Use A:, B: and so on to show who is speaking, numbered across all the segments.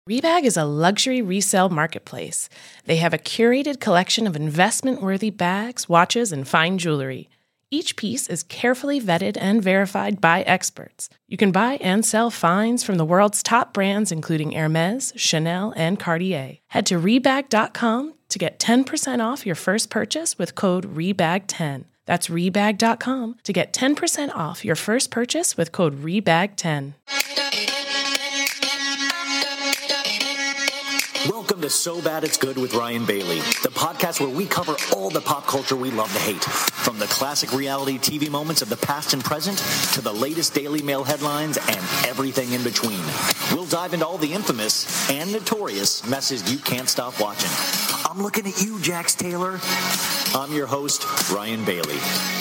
A: Rebag is a luxury resale marketplace. They have a curated collection of investment-worthy bags, watches, and fine jewelry. Each piece is carefully vetted and verified by experts. You can buy and sell finds from the world's top brands, including Hermes, Chanel, and Cartier. Head to Rebag.com to get 10% off your first purchase with code REBAG10. That's Rebag.com to get 10% off your first purchase with code REBAG10.
B: Welcome to So Bad It's Good with Ryan Bailey, the podcast where we cover all the pop culture we love to hate, from the classic reality TV moments of the past and present to the latest Daily Mail headlines and everything in between. We'll dive into all the infamous and notorious messes you can't stop watching. I'm looking at you, Jax Taylor. I'm your host, Ryan Bailey.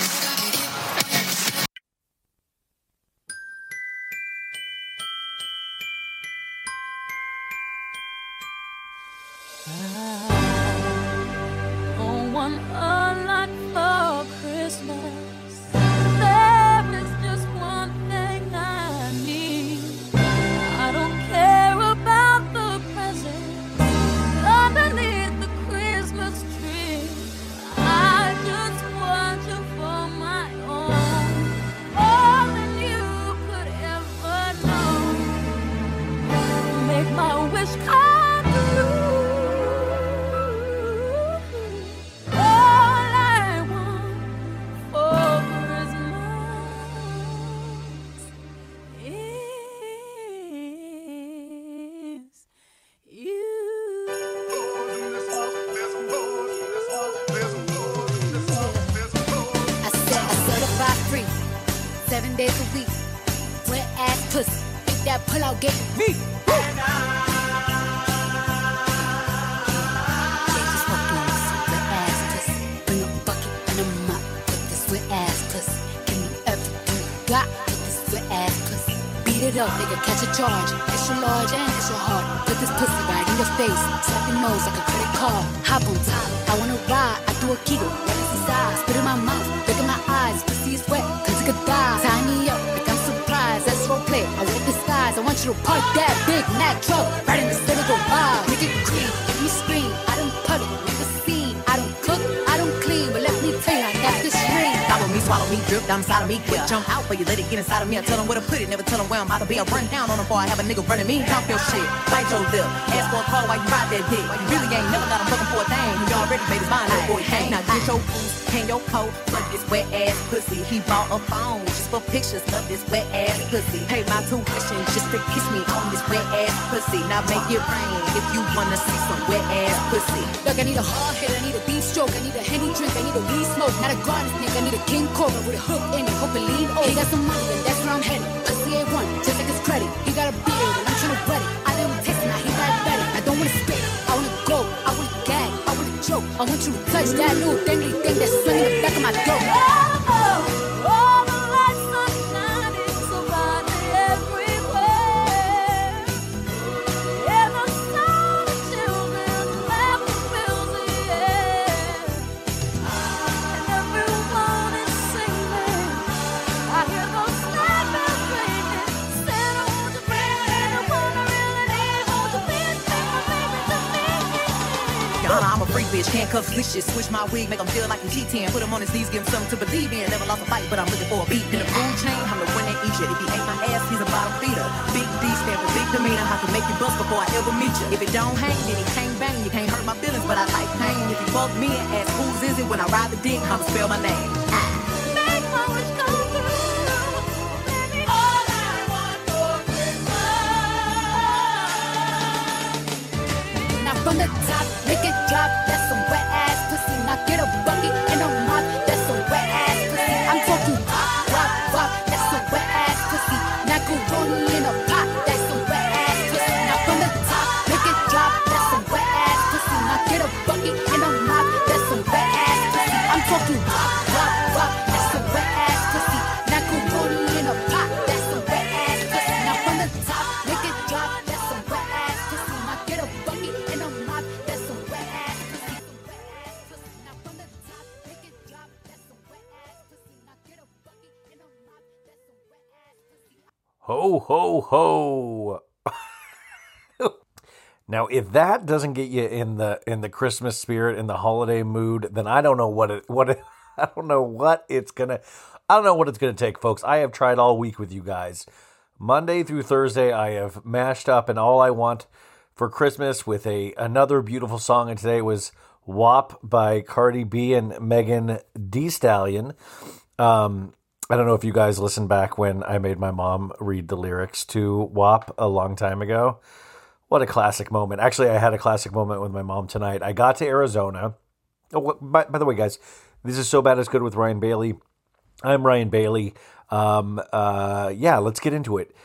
C: Charge, extra large and extra hard. Put this pussy right in your face. Slap your nose like a credit card. Hop on top, I wanna ride. I do a kegel, right inside. Spit in my mouth, look in my eyes. Pussy is wet, cause it could die. Tie me up, like I'm surprised. That's role play, I won't disguise. I want you to park that Big Mac truck right in the center, go wild. Make it cream, make me scream. I don't put it, make a scene. I don't cook, I don't clean. But let me tell you, I got this ring.
D: Follow me, swallow me, drip down inside of me. Quick jump out, but you let it get inside of me. I tell them where to put it, never tell them where I'm about to be. I run down on them before I have a nigga running me. Talk your shit, bite your lip. Ask for a call while you ride that dick. You really ain't never got him looking for a thing. You already made his mind up for you. Now get your boots, hang your coat, fuck this wet ass pussy. He bought a phone just for pictures of this wet ass pussy. Pay my tuition just to kiss me on this wet ass pussy. Now make it rain if you wanna see some wet ass pussy.
C: Look, I need a hard hit, I need a beef stroke, I need a Henny drink, I need a weed smoke. Not a garden snake, I need a king cobra with a hook in it, hope it lean over. He got some money and that's where I'm headed. Pussy A1, just like his credit. He got a beard and I'm tryna wet it. I didn't taste it, now he got better. I don't wanna spit, I wanna go, I wanna gag, I wanna choke. I want you to touch that little dangly thing that's swinging in the back of my throat.
E: All the lights are shining so brightly everywhere. And the sound of children's laughter fills the air. And everyone is singing. I hear those snipers ringing. Said, oh, won't you bring me the one I really need? Won't you please bring my baby to me?
D: Your Honor, I'm a freak bitch, handcuffs, switches, switch my wig, make him feel like I'm cheating. Put him on his knees, give him something to believe in. Never lost a fight, but I'm looking for a beat. In the food chain, I'm the one that eats you. If he ain't my ass, he's a bottom feeder. Big D stand for big demeanor. I can make you bust before I ever meet you. If it don't hang, then he can't bang. You can't hurt my feelings, but I like pain. If you fuck me and ask whose is it when I ride the dick, I'ma spell my name.
E: Make my wish come true. Baby, all I want for Christmas.
C: Now from the top, make it drop. That's some wet ass pussy. Now get a bucket and a mop. That's some wet ass pussy. I'm talking wop, wop, wop. That's some wet ass pussy. Now go rolling in a pot. That's some wet ass pussy. Now from the top, make it drop. That's some wet ass pussy. Now get a bucket and a mop. That's some wet ass pussy. I'm talking wop, wop, wop. That's some wet ass pussy. Now go rolling in a pot. That's some wet ass pussy. Now from the top, make it drop. That's some wet ass pussy. Now get a bucket and a mop. That's some wet ass pussy. Now from the top, make it drop. That's some wet ass pussy. Now get a bucket and a mop. That's some wet ass pussy.
F: Ho, ho, ho. Now, if that doesn't get you in the Christmas spirit, in the holiday mood, then I don't know I don't know what it's gonna take, folks. I have tried all week with you guys. Monday through Thursday, I have mashed up and all I want for Christmas with another beautiful song, and today was WAP by Cardi B and Megan Thee Stallion. I don't know if you guys listened back when I made my mom read the lyrics to WAP a long time ago. What a classic moment. Actually, I had a classic moment with my mom tonight. I got to Arizona. Oh, by the way, guys, this is So Bad It's Good with Ryan Bailey. I'm Ryan Bailey. Yeah, let's get into it.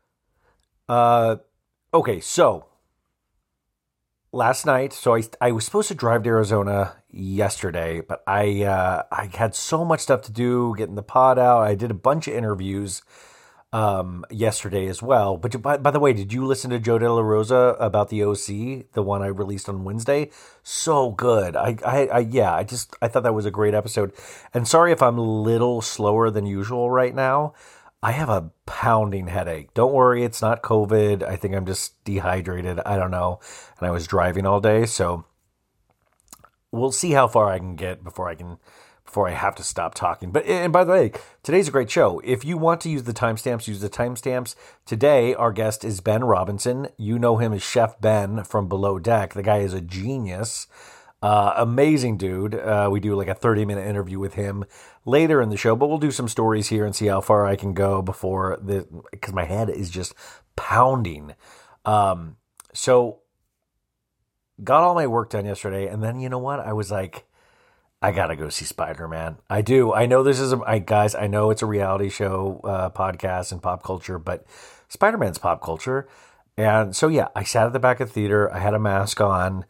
F: Okay, so last night, so I was supposed to drive to Arizona yesterday, but I had so much stuff to do, getting the pod out. I did a bunch of interviews yesterday as well. But by the way, did you listen to Joe De La Rosa about the OC, the one I released on Wednesday? So good. I thought that was a great episode. And sorry if I'm a little slower than usual right now. I have a pounding headache. Don't worry, it's not COVID. I think I'm just dehydrated. I don't know. And I was driving all day, so we'll see how far I can get before I have to stop talking. And by the way, today's a great show. If you want to use the timestamps, use the timestamps. Today, our guest is Ben Robinson. You know him as Chef Ben from Below Deck. The guy is a genius. Amazing dude. We do like a 30-minute interview with him later in the show, but we'll do some stories here and see how far I can go because my head is just pounding. So got all my work done yesterday, and then you know what? I was like, I gotta go see Spider-Man. I do. I know this is guys, I know it's a reality show, podcast and pop culture, but Spider-Man's pop culture. And so, yeah, I sat at the back of the theater. I had a mask on.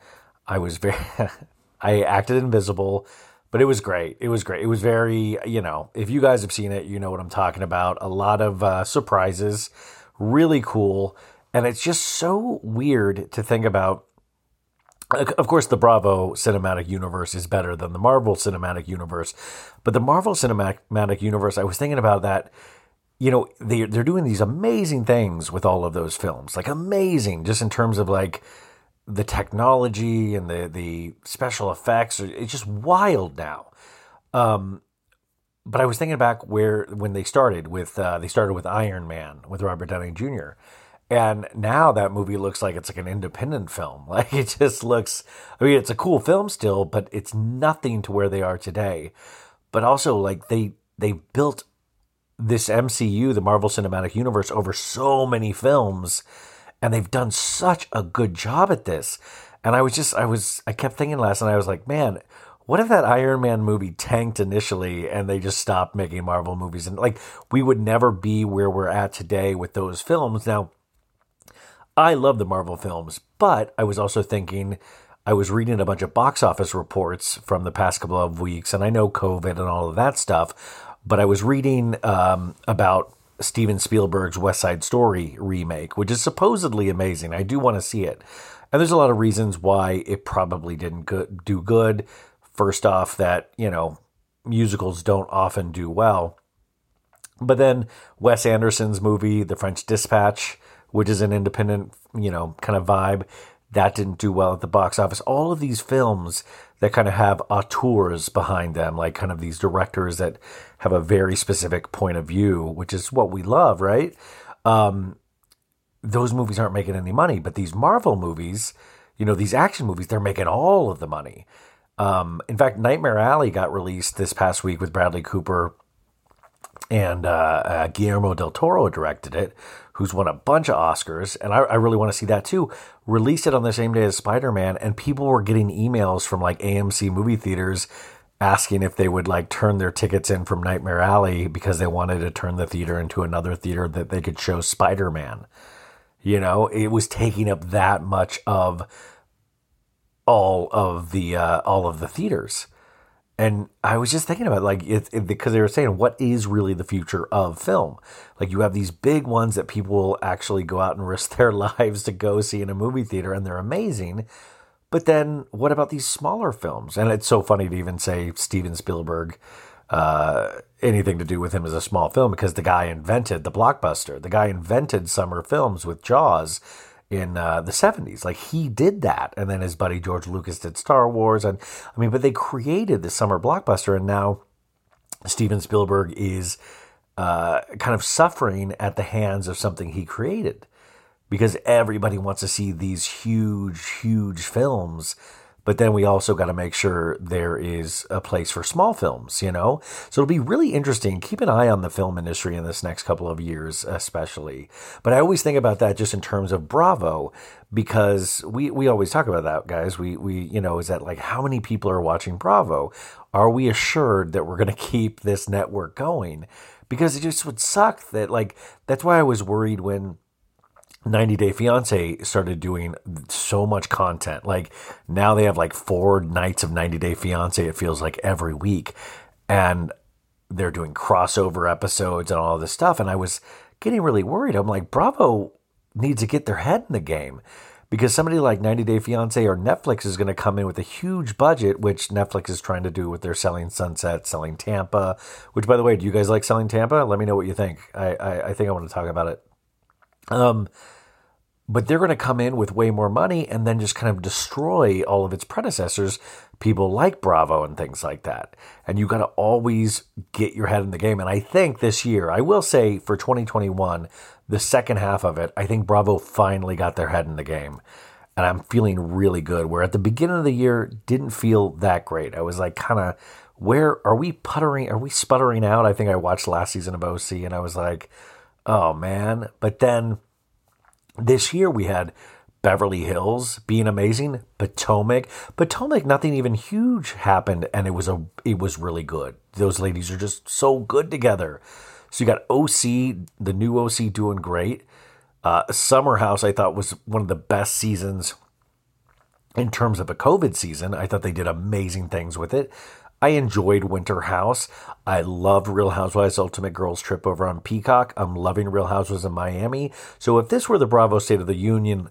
F: I acted invisible, but it was great. It was great. It was very, if you guys have seen it, you know what I'm talking about. A lot of surprises, really cool. And it's just so weird to think about. Of course, the Bravo Cinematic Universe is better than the Marvel Cinematic Universe. But the Marvel Cinematic Universe, I was thinking about that. They're doing these amazing things with all of those films. Like amazing, just in terms of like the technology and the special effects. It's just wild now. But I was thinking back when they started with Iron Man with Robert Downey Jr. And now that movie looks like it's like an independent film. Like it just looks, it's a cool film still, but it's nothing to where they are today. But also like they built this MCU, the Marvel Cinematic Universe, over so many films, and they've done such a good job at this. And I kept thinking last night, I was like, man, what if that Iron Man movie tanked initially and they just stopped making Marvel movies? And like, we would never be where we're at today with those films. Now, I love the Marvel films, but I was also thinking, I was reading a bunch of box office reports from the past couple of weeks, and I know COVID and all of that stuff, but I was reading about Steven Spielberg's West Side Story remake, which is supposedly amazing. I do want to see it. And there's a lot of reasons why it probably didn't do good. First off, that, musicals don't often do well. But then Wes Anderson's movie, The French Dispatch, which is an independent, kind of vibe, that didn't do well at the box office. All of these films that kind of have auteurs behind them, like kind of these directors that have a very specific point of view, which is what we love, right? Those movies aren't making any money, but these Marvel movies, these action movies, they're making all of the money. In fact, Nightmare Alley got released this past week with Bradley Cooper, and Guillermo del Toro directed it, who's won a bunch of Oscars, and I really want to see that too. Released it on the same day as Spider-Man, and people were getting emails from like AMC movie theaters asking if they would like turn their tickets in from Nightmare Alley because they wanted to turn the theater into another theater that they could show Spider-Man. It was taking up that much of all of the theaters. And I was just thinking about because they were saying, what is really the future of film? Like you have these big ones that people will actually go out and risk their lives to go see in a movie theater, and they're amazing. But then what about these smaller films? And it's so funny to even say Steven Spielberg, anything to do with him as a small film, because the guy invented the blockbuster. The guy invented summer films with Jaws. in the 70s. Like, he did that. And then his buddy George Lucas did Star Wars. And I mean, but they created the summer blockbuster. And now Steven Spielberg is kind of suffering at the hands of something he created, because everybody wants to see these huge, huge films. But then we also got to make sure there is a place for small films, you know? So it'll be really interesting. Keep an eye on the film industry in this next couple of years, especially. But I always think about that just in terms of Bravo, because we always talk about that, guys. We you know, is that like, how many people are watching Bravo? Are we assured that we're going to keep this network going? Because it just would suck that, like, that's why I was worried when 90 Day Fiance started doing so much content. Like, now they have like 4 nights of 90 Day Fiance, it feels like, every week. And they're doing crossover episodes and all this stuff. And I was getting really worried. I'm like, Bravo needs to get their head in the game, because somebody like 90 Day Fiance or Netflix is going to come in with a huge budget, which Netflix is trying to do with their Selling Sunset, Selling Tampa, which, by the way, do you guys like Selling Tampa? Let me know what you think. I think I want to talk about it. But they're going to come in with way more money and then just kind of destroy all of its predecessors, people like Bravo and things like that. And you got to always get your head in the game. And I think this year, I will say for 2021, the second half of it, I think Bravo finally got their head in the game. And I'm feeling really good, where at the beginning of the year, didn't feel that great. I was like, kind of, where are we puttering? Are we sputtering out? I think I watched last season of OC and I was like, oh man. But then this year we had Beverly Hills being amazing, Potomac, nothing even huge happened, and it was really good. Those ladies are just so good together. So you got OC, the new OC, doing great. Summer House, I thought, was one of the best seasons in terms of a COVID season. I thought they did amazing things with it. I enjoyed Winter House. I loved Real Housewives Ultimate Girls Trip over on Peacock. I'm loving Real Housewives of Miami. So if this were the Bravo State of the Union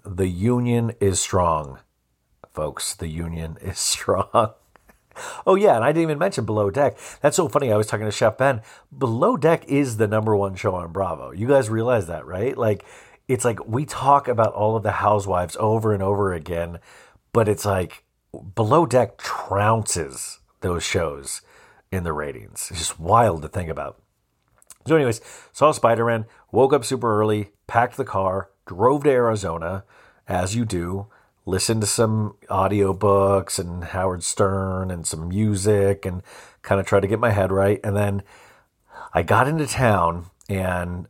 F: is strong. Folks, the union is strong. Oh yeah, and I didn't even mention Below Deck. That's so funny. I was talking to Chef Ben. Below Deck is the #1 show on Bravo. You guys realize that, right? Like, it's like we talk about all of the housewives over and over again, but it's like Below Deck trounces those shows in the ratings. It's just wild to think about. So anyways, saw Spider-Man, woke up super early, packed the car, drove to Arizona, as you do, listened to some audiobooks and Howard Stern and some music and kind of tried to get my head right. And then I got into town, and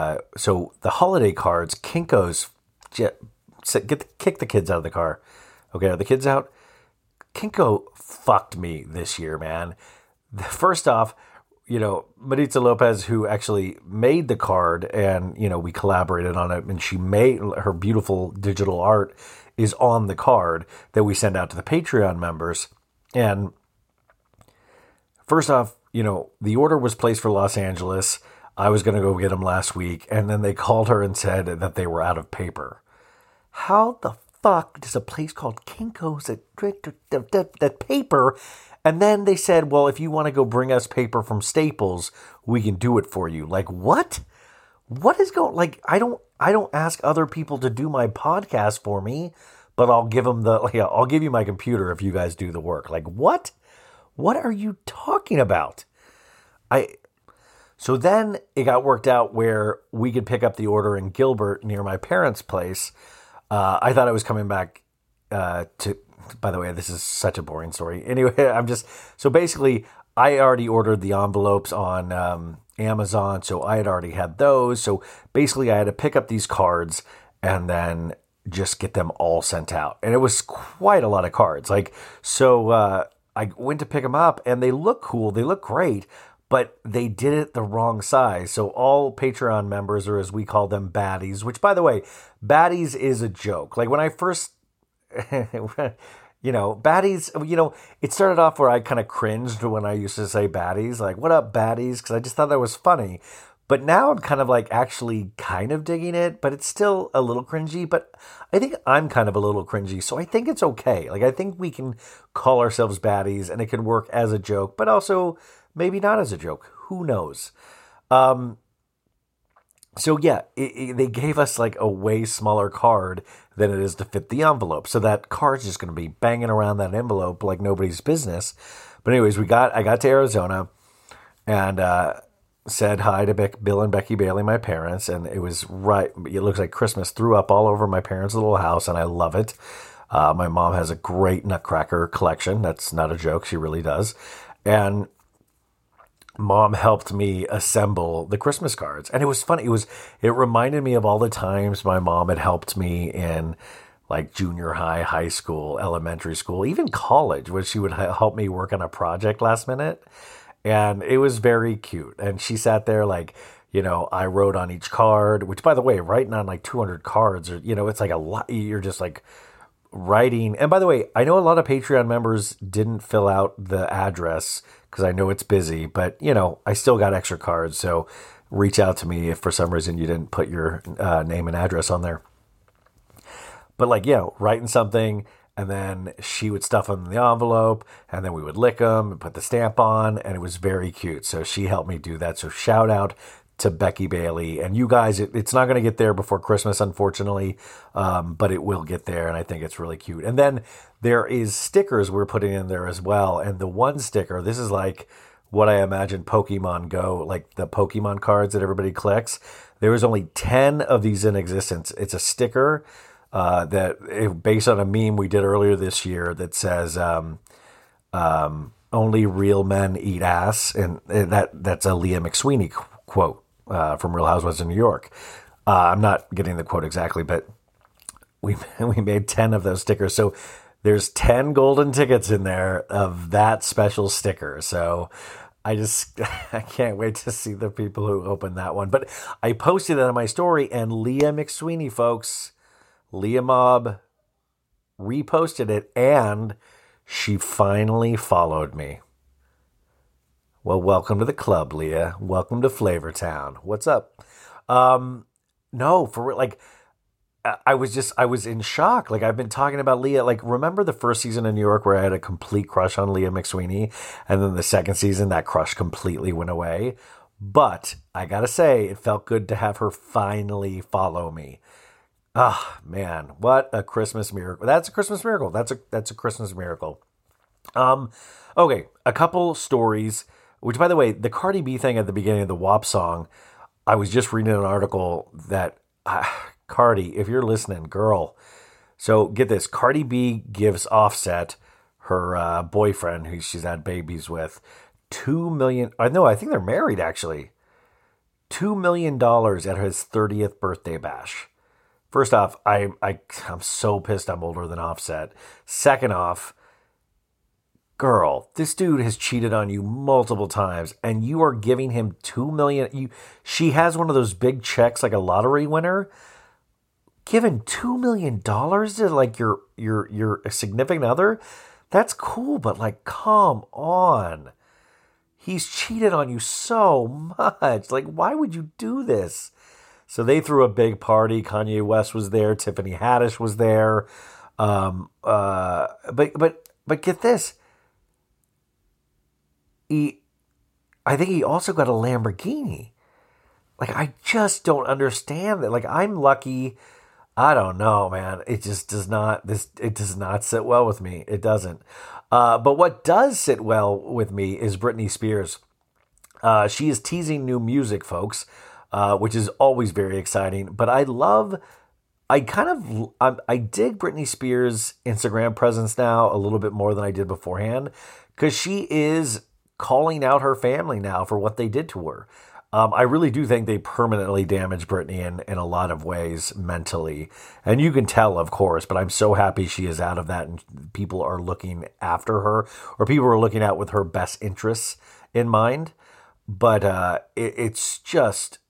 F: so the holiday cards, Kinko's, kick the kids out of the car. Okay, are the kids out? Kinko fucked me this year, man. First off, you know, Maritza Lopez, who actually made the card, and, you know, we collaborated on it, and she made her beautiful digital art is on the card that we send out to the Patreon members. And first off, you know, the order was placed for Los Angeles. I was going to go get them last week, and then they called her and said that they were out of paper. How the fuck does a place called Kinko's that paper? And then they said, well, if you want to go bring us paper from Staples, we can do it for you. Like, what? What is going, like, I don't ask other people to do my podcast for me, but I'll give them I'll give you my computer if you guys do the work. Like, what? What are you talking about? So then it got worked out where we could pick up the order in Gilbert near my parents' place. I thought I was coming back by the way, this is such a boring story. Anyway, so basically I already ordered the envelopes on Amazon, so I had already had those. So basically I had to pick up these cards and then just get them all sent out. And it was quite a lot of cards. Like, so I went to pick them up and they look cool. They look great, but they did it the wrong size. So all Patreon members, or as we call them, baddies, which, by the way, baddies is a joke. Like, when I first, you know, baddies, you know, it started off where I kind of cringed when I used to say baddies, like, what up, baddies? Because I just thought that was funny. But now I'm kind of like actually kind of digging it, but it's still a little cringy. But I think I'm kind of a little cringy, so I think it's okay. Like, I think we can call ourselves baddies and it can work as a joke, but also maybe not as a joke. Who knows? So yeah, they gave us like a way smaller card than it is to fit the envelope. So that card's just going to be banging around that envelope like nobody's business. But anyways, I got to Arizona and said hi to Bill and Becky Bailey, my parents, and it was right. It looks like Christmas threw up all over my parents' little house, and I love it. My mom has a great Nutcracker collection. That's not a joke; she really does. And Mom helped me assemble the Christmas cards, and it was fun. It reminded me of all the times my mom had helped me in like junior high, high school, elementary school, even college, when she would help me work on a project last minute. And it was very cute. And she sat there like, I wrote on each card, which by the way, writing on like 200 cards, or, it's like a lot. You're just like writing. And by the way, I know a lot of Patreon members didn't fill out the address because I know it's busy, but I still got extra cards. So reach out to me if for some reason you didn't put your name and address on there. But like, writing something, and then she would stuff them in the envelope, and then we would lick them and put the stamp on, and it was very cute. So she helped me do that. So shout out to Becky Bailey. And you guys, it's not going to get there before Christmas, unfortunately, but it will get there, and I think it's really cute. And then there is stickers we're putting in there as well. And the one sticker, this is like what I imagine Pokemon Go, like the Pokemon cards that everybody collects. There was only 10 of these in existence. It's a sticker based on a meme we did earlier this year that says only real men eat ass. And that's a Leah McSweeney quote from Real Housewives of New York. I'm not getting the quote exactly, but we made 10 of those stickers. So there's 10 golden tickets in there of that special sticker. So I can't wait to see the people who open that one. But I posted it on my story, and Leah McSweeney, folks, Leah Mob reposted it, and she finally followed me. Well, welcome to the club, Leah. Welcome to Flavortown. What's up? No, for real, like, I was in shock. Like, I've been talking about Leah. Like, remember the first season in New York where I had a complete crush on Leah McSweeney? And then the second season, that crush completely went away. But I gotta say, it felt good to have her finally follow me. Ah, man, what a Christmas miracle. That's a Christmas miracle. That's a Christmas miracle. Okay, a couple stories, which, by the way, the Cardi B thing at the beginning of the WAP song, I was just reading an article that... Cardi, if you're listening, girl. So get this. Cardi B gives Offset, her boyfriend, who she's had babies with, $2 million. No, I think they're married, actually. $2 million at his 30th birthday bash. First off, I'm so pissed I'm older than Offset. Second off, girl, this dude has cheated on you multiple times, and you are giving him $2 million. She has one of those big checks like a lottery winner. Giving $2 million to like your significant other, that's cool, but like, come on. He's cheated on you so much. Like, why would you do this? So they threw a big party. Kanye West was there. Tiffany Haddish was there. But get this. I think he also got a Lamborghini. Like, I just don't understand that. Like, I'm lucky. I don't know, man. It just does not. It does not sit well with me. It doesn't. But what does sit well with me is Britney Spears. She is teasing new music, folks, which is always very exciting. But I dig Britney Spears' Instagram presence now a little bit more than I did beforehand, because she is calling out her family now for what they did to her. I really do think they permanently damaged Britney in a lot of ways mentally. And you can tell, of course, but I'm so happy she is out of that and people are looking after her, or people are looking out with her best interests in mind. But it's just,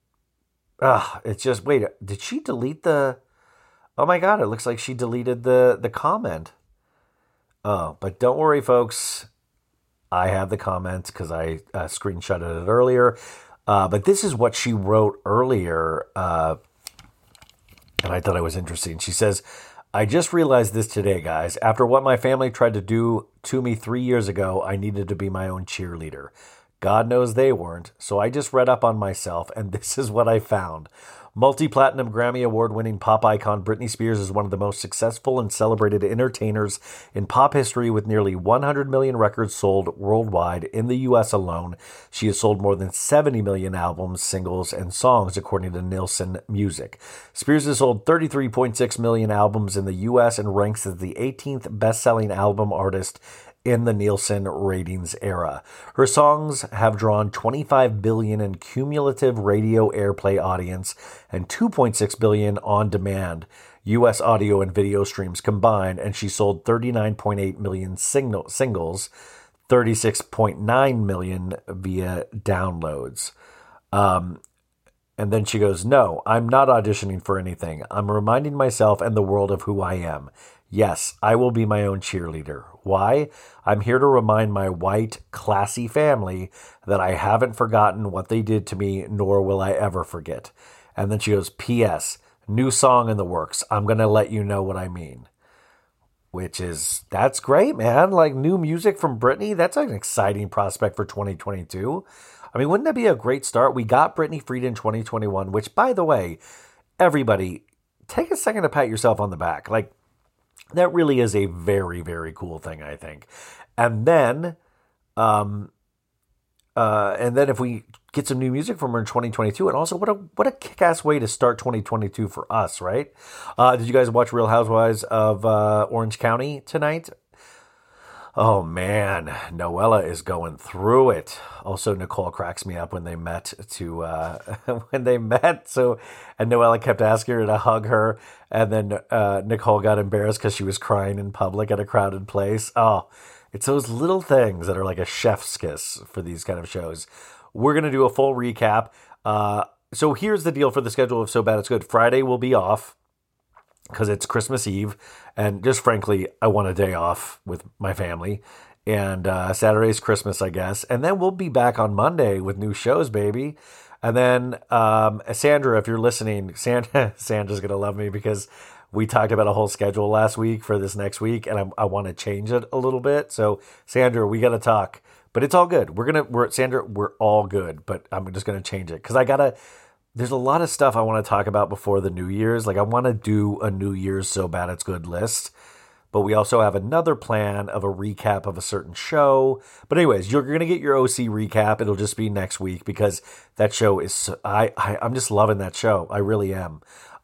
F: wait, did she delete the, oh my God, it looks like she deleted the comment. Oh, but don't worry, folks. I have the comments because I screenshotted it earlier. But this is what she wrote earlier, and I thought it was interesting. She says, I just realized this today, guys. After what my family tried to do to me 3 years ago, I needed to be my own cheerleader. God knows they weren't, so I just read up on myself, and this is what I found. Multi-platinum Grammy Award-winning pop icon Britney Spears is one of the most successful and celebrated entertainers in pop history, with nearly 100 million records sold worldwide. In the U.S. alone, she has sold more than 70 million albums, singles, and songs, according to Nielsen Music. Spears has sold 33.6 million albums in the U.S. and ranks as the 18th best-selling album artist in the Nielsen ratings era. Her songs have drawn 25 billion in cumulative radio airplay audience and 2.6 billion on-demand U.S. audio and video streams combined, and she sold 39.8 million singles, 36.9 million via downloads. And then she goes, "No, I'm not auditioning for anything. I'm reminding myself and the world of who I am. Yes, I will be my own cheerleader. Why? I'm here to remind my white, classy family that I haven't forgotten what they did to me, nor will I ever forget." And then she goes, "P.S. New song in the works. I'm going to let you know what I mean." That's great, man. Like, new music from Britney, that's an exciting prospect for 2022. I mean, wouldn't that be a great start? We got Britney freed in 2021, which, by the way, everybody, take a second to pat yourself on the back. Like, that really is a very, very cool thing, I think. And then if we get some new music from her in 2022, and also what a kick-ass way to start 2022 for us, right? Did you guys watch Real Housewives of Orange County tonight? Oh man, Noella is going through it. Also, Nicole cracks me up when they met So, and Noella kept asking her to hug her, and then Nicole got embarrassed because she was crying in public at a crowded place. Oh, it's those little things that are like a chef's kiss for these kind of shows. We're gonna do a full recap. So here's the deal for the schedule of So Bad It's Good. Friday will be off because it's Christmas Eve, and just frankly, I want a day off with my family. And Saturday's Christmas, I guess. And then we'll be back on Monday with new shows, baby. And then Sandra, if you're listening, Sandra's going to love me because we talked about a whole schedule last week for this next week, and I want to change it a little bit. So, Sandra, we got to talk. But it's all good. Sandra, we're all good, but I'm just going to change it because there's a lot of stuff I want to talk about before the New Year's. Like, I want to do a New Year's So Bad It's Good list, but we also have another plan of a recap of a certain show. But anyways, you're going to get your OC recap. It'll just be next week because that show is, I'm just loving that show. I really am.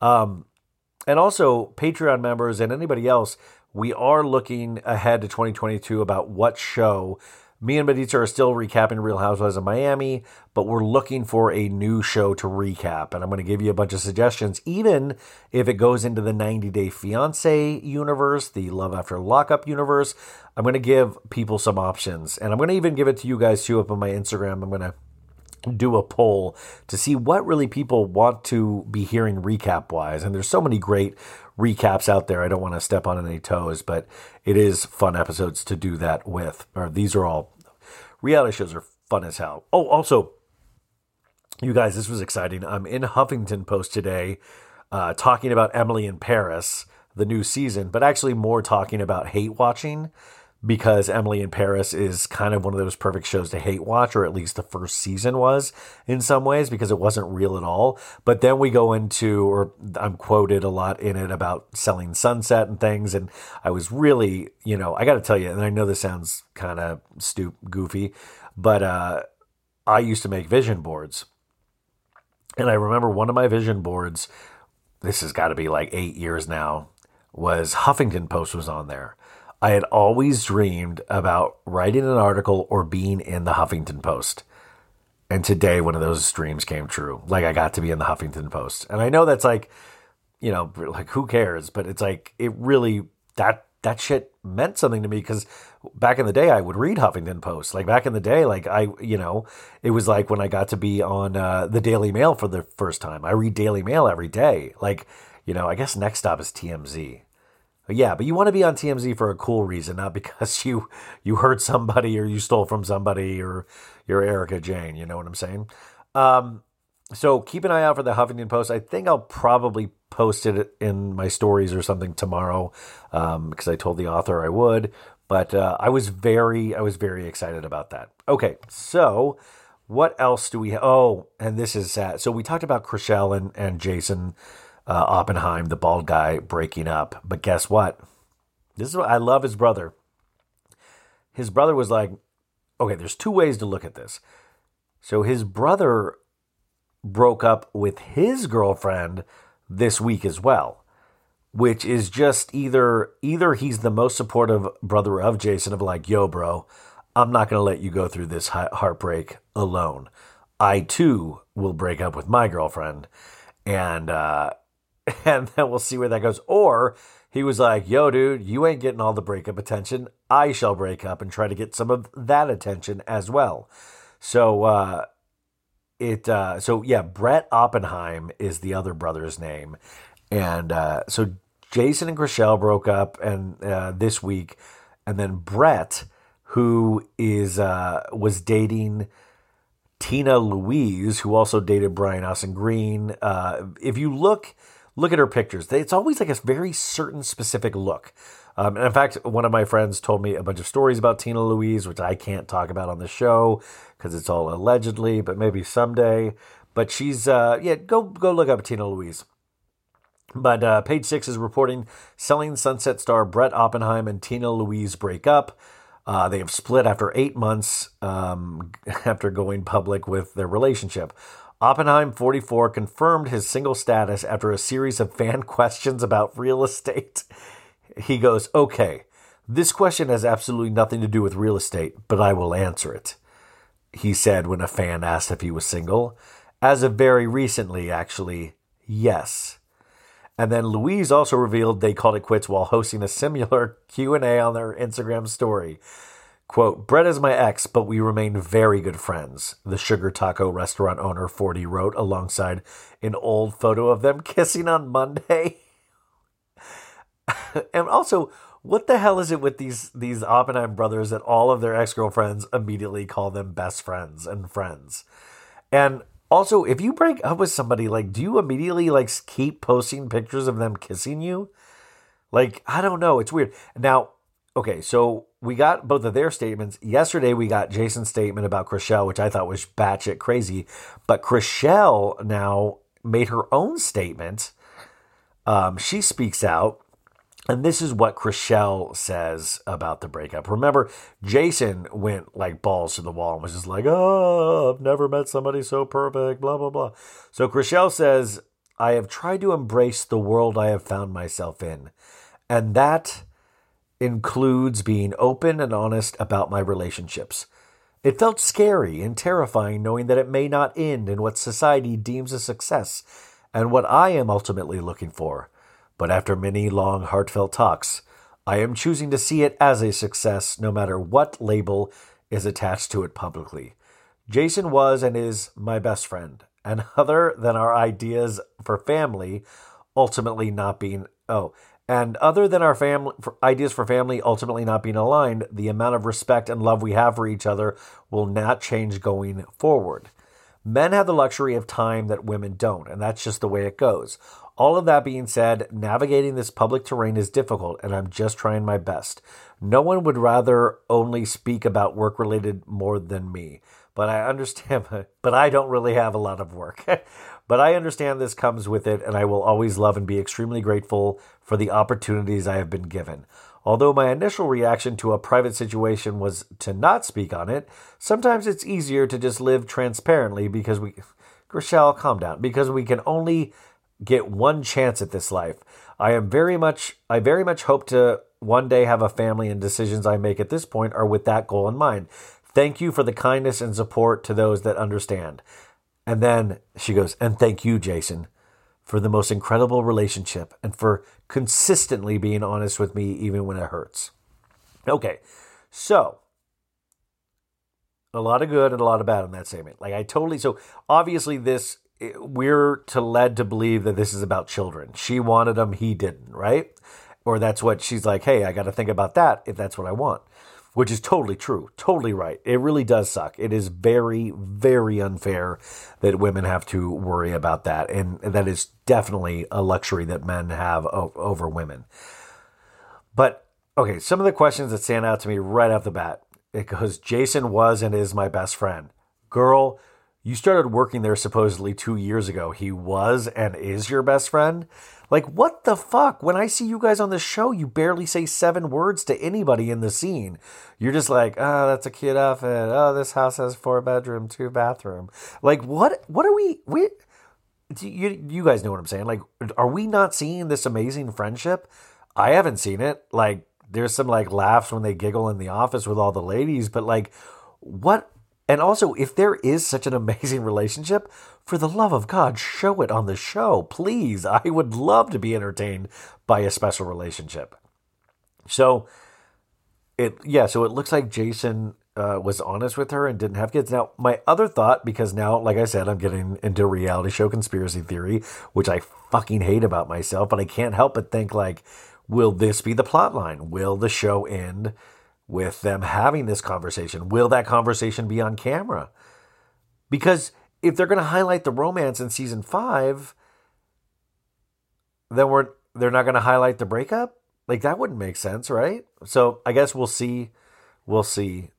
F: And also, Patreon members and anybody else, we are looking ahead to 2022 about what show. Me and Medita are still recapping Real Housewives of Miami, but we're looking for a new show to recap. And I'm going to give you a bunch of suggestions, even if it goes into the 90 Day Fiance universe, the Love After Lockup universe. I'm going to give people some options. And I'm going to even give it to you guys too up on my Instagram. I'm going to do a poll to see what really people want to be hearing recap-wise. And there's so many great recaps out there. I don't want to step on any toes, but it is fun episodes to do that with. Or these are all reality shows are fun as hell. Oh, also, you guys, this was exciting. I'm in Huffington Post today talking about Emily in Paris, the new season, but actually more talking about hate watching, because Emily in Paris is kind of one of those perfect shows to hate watch, or at least the first season was in some ways, because it wasn't real at all. But then we go into, or I'm quoted a lot in it about selling Sunset and things. And I was really, I got to tell you, and I know this sounds kind of goofy, but I used to make vision boards. And I remember one of my vision boards, this has got to be like 8 years now, was Huffington Post was on there. I had always dreamed about writing an article or being in the Huffington Post. And today, one of those dreams came true. Like, I got to be in the Huffington Post. And I know that's like, like, who cares? But it's like, it really, that shit meant something to me, because back in the day, I would read Huffington Post. Like, back in the day, like, it was like when I got to be on the Daily Mail for the first time. I read Daily Mail every day. Like, I guess next stop is TMZ. Yeah, but you want to be on TMZ for a cool reason, not because you hurt somebody or you stole from somebody or you're Erica Jane. You know what I'm saying? So keep an eye out for the Huffington Post. I think I'll probably post it in my stories or something tomorrow, because I told the author I would. But I was very excited about that. Okay, so what else do we? Oh, and this is sad. So we talked about Chrishell and Jason Oppenheim, the bald guy, breaking up. But guess what? This is what I love his brother. His brother was like, okay, there's two ways to look at this. So his brother broke up with his girlfriend this week as well, which is just either he's the most supportive brother of Jason, of like, yo, bro, I'm not going to let you go through this heartbreak alone. I too will break up with my girlfriend, and then we'll see where that goes. Or he was like, yo, dude, you ain't getting all the breakup attention. I shall break up and try to get some of that attention as well. So, Brett Oppenheim is the other brother's name. And so Jason and Chrishell broke up and this week. And then Brett, who was dating Tina Louise, who also dated Brian Austin Green. If you look at her pictures, it's always like a very certain specific look. And in fact, one of my friends told me a bunch of stories about Tina Louise, which I can't talk about on the show because it's all allegedly, but maybe someday. But she's, go look up Tina Louise. But Page Six is reporting Selling Sunset star Brett Oppenheim and Tina Louise break up. They have split after 8 months after going public with their relationship. Oppenheim, 44, confirmed his single status after a series of fan questions about real estate. He goes, okay, this question has absolutely nothing to do with real estate, but I will answer it, he said when a fan asked if he was single. As of very recently, actually, yes. And then Louise also revealed they called it quits while hosting a similar Q&A on their Instagram story. Quote, Brett is my ex, but we remain very good friends, the Sugar Taco restaurant owner 40 wrote alongside an old photo of them kissing on Monday. And also, what the hell is it with these Oppenheim brothers that all of their ex-girlfriends immediately call them best friends and friends? And also, if you break up with somebody, like, do you immediately, like, keep posting pictures of them kissing you? Like, I don't know. It's weird. Now, okay, so we got both of their statements. Yesterday, we got Jason's statement about Chrishell, which I thought was batshit crazy. But Chrishell now made her own statement. She speaks out. And this is what Chrishell says about the breakup. Remember, Jason went like balls to the wall and was just like, oh, I've never met somebody so perfect, blah, blah, blah. So Chrishell says, I have tried to embrace the world I have found myself in. And that includes being open and honest about my relationships. It felt scary and terrifying knowing that it may not end in what society deems a success and what I am ultimately looking for. But after many long, heartfelt talks, I am choosing to see it as a success no matter what label is attached to it publicly. Jason was and is my best friend, and other than our ideas for family ultimately not being ideas for family ultimately not being aligned, the amount of respect and love we have for each other will not change going forward. Men have the luxury of time that women don't, and that's just the way it goes. All of that being said, navigating this public terrain is difficult, and I'm just trying my best. No one would rather only speak about work-related more than me. But I understand, but I don't really have a lot of work. But I understand this comes with it, and I will always love and be extremely grateful for the opportunities I have been given. Although my initial reaction to a private situation was to not speak on it, sometimes it's easier to just live transparently because Chrishell, calm down, because we can only get one chance at this life. I very much hope to one day have a family, and decisions I make at this point are with that goal in mind. Thank you for the kindness and support to those that understand. And then she goes, and thank you, Jason, for the most incredible relationship and for consistently being honest with me even when it hurts. Okay, so a lot of good and a lot of bad in that statement. So obviously we're led to believe that this is about children. She wanted them, he didn't, right? Or that's what she's like, hey, I got to think about that if that's what I want, which is totally true, totally right. It really does suck. It is very, very unfair that women have to worry about that. And that is definitely a luxury that men have over women. But Okay, some of the questions that stand out to me right off the bat. It goes, Jason was and is my best friend. Girl, you started working there supposedly 2 years ago. He was and is your best friend? Like, what the fuck? When I see you guys on the show, you barely say 7 words to anybody in the scene. You're just like, oh, that's a cute outfit. Oh, this house has 4 bedroom, 2 bathroom. Like, what are we you guys know what I'm saying? Like, are we not seeing this amazing friendship? I haven't seen it. Like, there's some like laughs when they giggle in the office with all the ladies, but like, what? And also, if there is such an amazing relationship, for the love of God, show it on the show, please. I would love to be entertained by a special relationship. So so it looks like Jason was honest with her and didn't have kids. Now, my other thought, because now, like I said, I'm getting into reality show conspiracy theory, which I fucking hate about myself, but I can't help but think like, will this be the plot line? Will the show end with them having this conversation? Will that conversation be on camera? Because if they're going to highlight the romance in season 5, then they're not going to highlight the breakup? Like, that wouldn't make sense, right? So I guess we'll see. We'll see.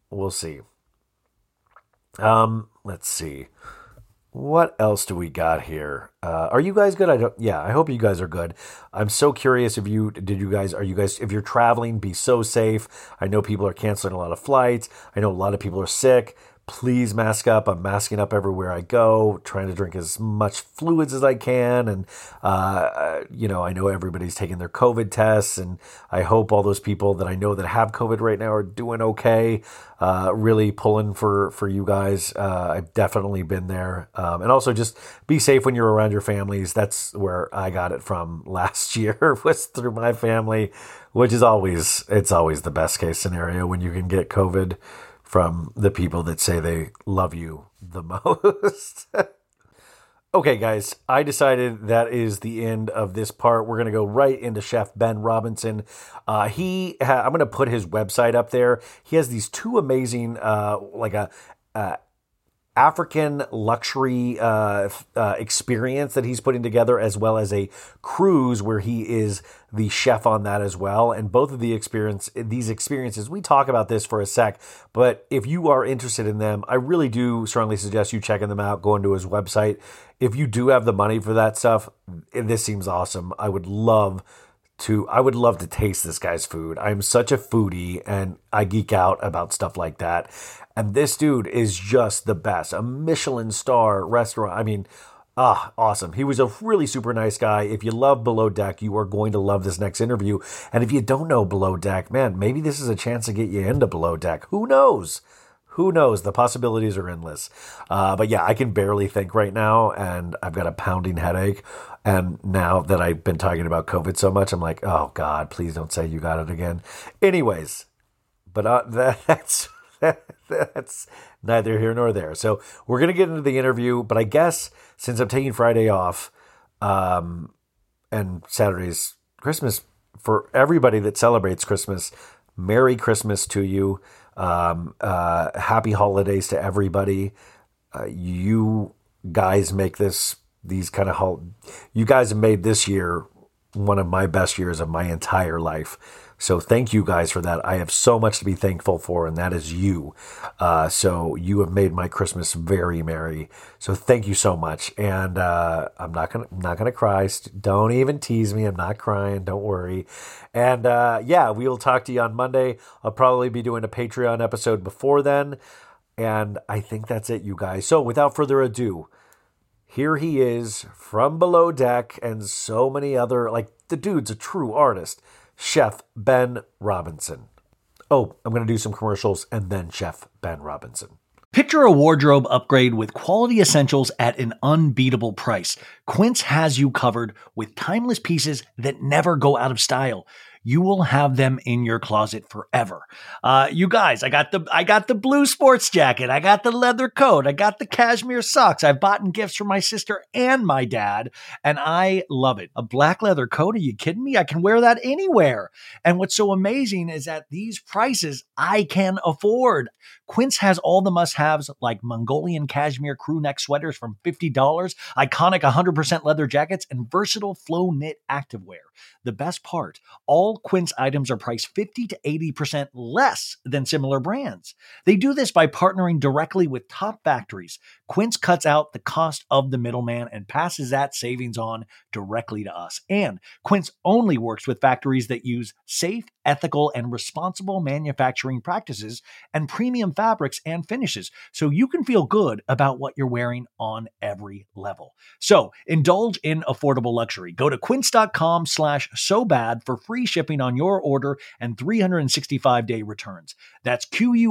F: Let's see. What else do we got here? Are you guys good? I hope you guys are good. I'm so curious if you're traveling, be so safe. I know people are canceling a lot of flights. I know a lot of people are sick. Please mask up. I'm masking up everywhere I go, trying to drink as much fluids as I can. And, I know everybody's taking their COVID tests, and I hope all those people that I know that have COVID right now are doing okay. Really pulling for you guys. I've definitely been there. And also just be safe when you're around your families. That's where I got it from last year, was through my family, which is always the best case scenario when you can get COVID from the people that say they love you the most. Okay, guys, I decided that is the end of this part. We're going to go right into Chef Ben Robinson. I'm going to put his website up there. He has these 2 amazing, African luxury experience that he's putting together, as well as a cruise where he is the chef on that as well. And both of these experiences, we talk about this for a sec, but if you are interested in them, I really do strongly suggest you checking them out, going to his website. If you do have the money for that stuff, this seems awesome. I would love to taste this guy's food. I'm such a foodie and I geek out about stuff like that. And this dude is just the best. A Michelin star restaurant. I mean, awesome. He was a really super nice guy. If you love Below Deck, you are going to love this next interview. And if you don't know Below Deck, man, maybe this is a chance to get you into Below Deck. Who knows? The possibilities are endless. But yeah, I can barely think right now, and I've got a pounding headache. And now that I've been talking about COVID so much, I'm like, oh God, please don't say you got it again. Anyways, but that's neither here nor there. So we're going to get into the interview, but I guess since I'm taking Friday off, and Saturday's Christmas, for everybody that celebrates Christmas, Merry Christmas to you. Happy holidays to everybody. You guys make you guys have made this year one of my best years of my entire life. So thank you guys for that. I have so much to be thankful for, and that is you. So you have made my Christmas very merry. So thank you so much. And I'm not gonna cry. Don't even tease me. I'm not crying. Don't worry. And we will talk to you on Monday. I'll probably be doing a Patreon episode before then. And I think that's it, you guys. So without further ado, here he is from Below Deck and so many other, the dude's a true artist, Chef Ben Robinson. Oh, I'm going to do some commercials and then Chef Ben Robinson.
G: Picture a wardrobe upgrade with quality essentials at an unbeatable price. Quince has you covered with timeless pieces that never go out of style. You will have them in your closet forever. You guys, I got the blue sports jacket. I got the leather coat. I got the cashmere socks. I've bought gifts for my sister and my dad, and I love it. A black leather coat? Are you kidding me? I can wear that anywhere. And what's so amazing is at these prices, I can afford. Quince has all the must-haves like Mongolian cashmere crew neck sweaters from $50, iconic 100% leather jackets, and versatile flow knit activewear. The best part, all Quince items are priced 50 to 80% less than similar brands. They do this by partnering directly with top factories. Quince cuts out the cost of the middleman and passes that savings on directly to us. And Quince only works with factories that use safe, ethical, and responsible manufacturing practices and premium fabrics and finishes, so you can feel good about what you're wearing on every level. So indulge in affordable luxury. Go to quince.com/sobad for free shipping on your order and 365-day returns. That's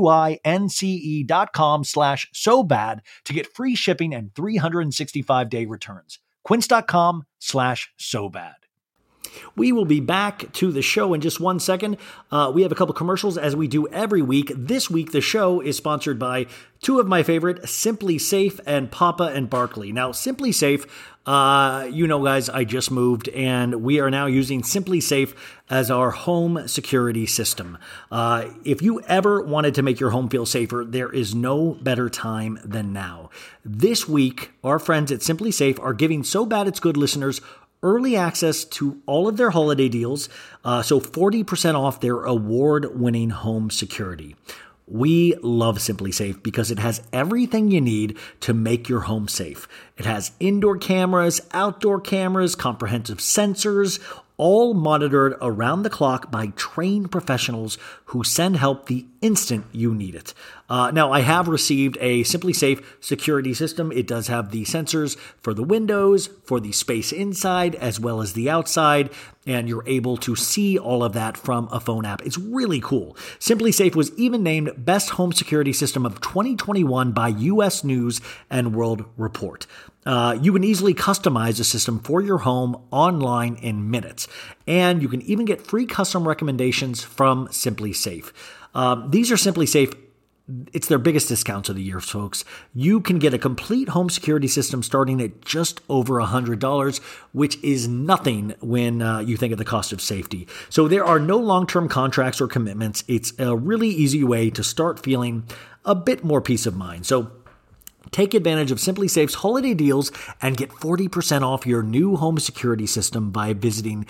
G: QUINCE.com/sobad to get free shipping and 365-day returns. Quince.com/sobad.
F: We will be back to the show in just 1 second. We have a couple commercials as we do every week. This week, the show is sponsored by two of my favorite, Simply Safe and Papa and Barkley. Now, Simply Safe, guys, I just moved and we are now using Simply Safe as our home security system. If you ever wanted to make your home feel safer, there is no better time than now. This week, our friends at Simply Safe are giving So Bad It's Good listeners early access to all of their holiday deals, so 40% off their award-winning home security. We love Simply Safe because it has everything you need to make your home safe. It has indoor cameras, outdoor cameras, comprehensive sensors, all monitored around the clock by trained professionals who send help the instant you need it. Now, I have received a Simply Safe security system. It does have the sensors for the windows, for the space inside, as well as the outside, and you're able to see all of that from a phone app. It's really cool. Simply Safe was even named Best Home Security System of 2021 by U.S. News and World Report. You can easily customize a system for your home online in minutes, and you can even get free custom recommendations from Simply Safe. These are Simply Safe. It's their biggest discounts of the year, folks. You can get a complete home security system starting at just over $100, which is nothing when you think of the cost of safety. So there are no long-term contracts or commitments. It's a really easy way to start feeling a bit more peace of mind. So take advantage of Simply Safe's holiday deals and get 40% off your new home security system by visiting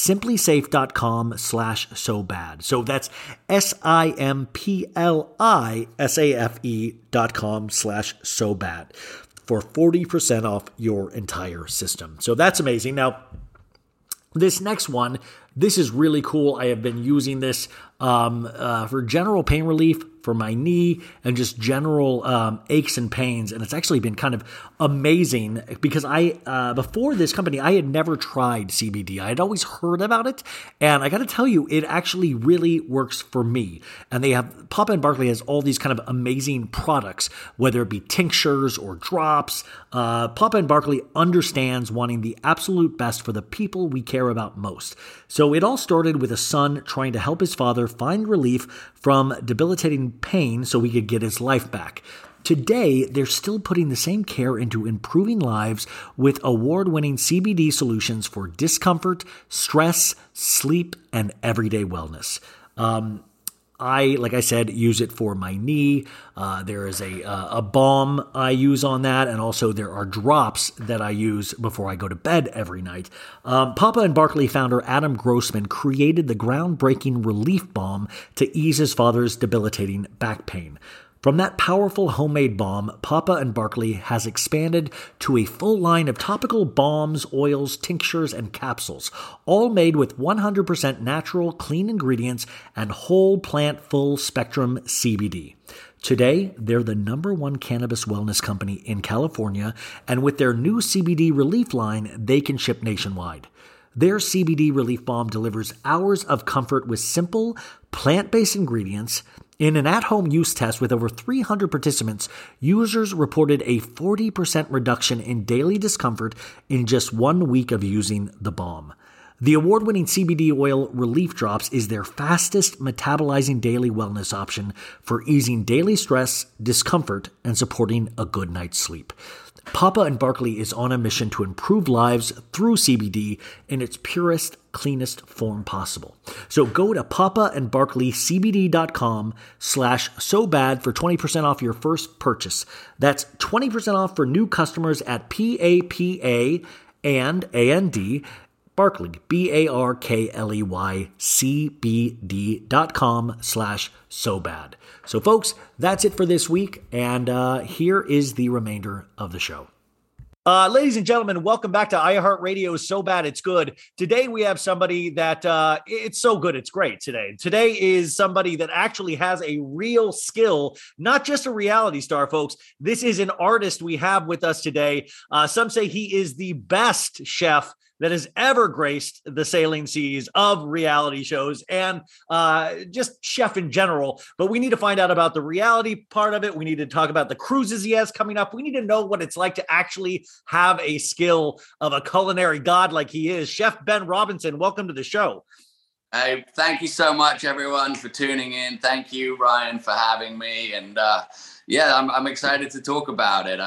F: simplysafe.com/sobad. So that's simplisafe.com/sobad for 40% off your entire system. So that's amazing. Now, this next one, this is really cool. I have been using this for general pain relief for my knee and just general aches and pains. And it's actually been kind of amazing because before this company, I had never tried CBD. I had always heard about it. And I got to tell you, it actually really works for me. And Papa and Barkley has all these kind of amazing products, whether it be tinctures or drops. Papa and Barkley understands wanting the absolute best for the people we care about most. So it all started with a son trying to help his father find relief from debilitating pain so he could get his life back. Today, they're still putting the same care into improving lives with award-winning CBD solutions for discomfort, stress, sleep, and everyday wellness. Like I said, use it for my knee. There is a balm I use on that, and also there are drops that I use before I go to bed every night. Papa and Barkley founder Adam Grossman created the groundbreaking Relief Balm to ease his father's debilitating back pain. From that powerful homemade balm, Papa and Barkley has expanded to a full line of topical balms, oils, tinctures, and capsules, all made with 100% natural, clean ingredients and whole plant full-spectrum CBD. Today, they're the #1 cannabis wellness company in California, and with their new CBD relief line, they can ship nationwide. Their CBD Relief Balm delivers hours of comfort with simple, plant-based ingredients. In an at-home use test with over 300 participants, users reported a 40% reduction in daily discomfort in just 1 week of using the balm. The award-winning CBD oil Relief Drops is their fastest metabolizing daily wellness option for easing daily stress, discomfort, and supporting a good night's sleep. Papa and Barkley is on a mission to improve lives through CBD in its purest, cleanest form possible. So go to papaandbarkleycbd.com/sobad for 20% off your first purchase. That's 20% off for new customers at PAPA and AND Barkley, BARKLEYCBD.com/SoBad. So folks, that's it for this week. And here is the remainder of the show. Ladies and gentlemen, welcome back to iHeartRadio So Bad It's Good. Today we have somebody that it's so good it's great today. Today is somebody that actually has a real skill, not just a reality star, folks. This is an artist we have with us today. Some say he is the best chef that has ever graced the sailing seas of reality shows and just chef in general. But we need to find out about the reality part of it. We need to talk about the cruises he has coming up. We need to know what it's like to actually have a skill of a culinary god like he is. Chef Ben Robinson, welcome to the show.
H: Hey, thank you so much, everyone, for tuning in. Thank you, Ryan, for having me. And I'm excited to talk about it.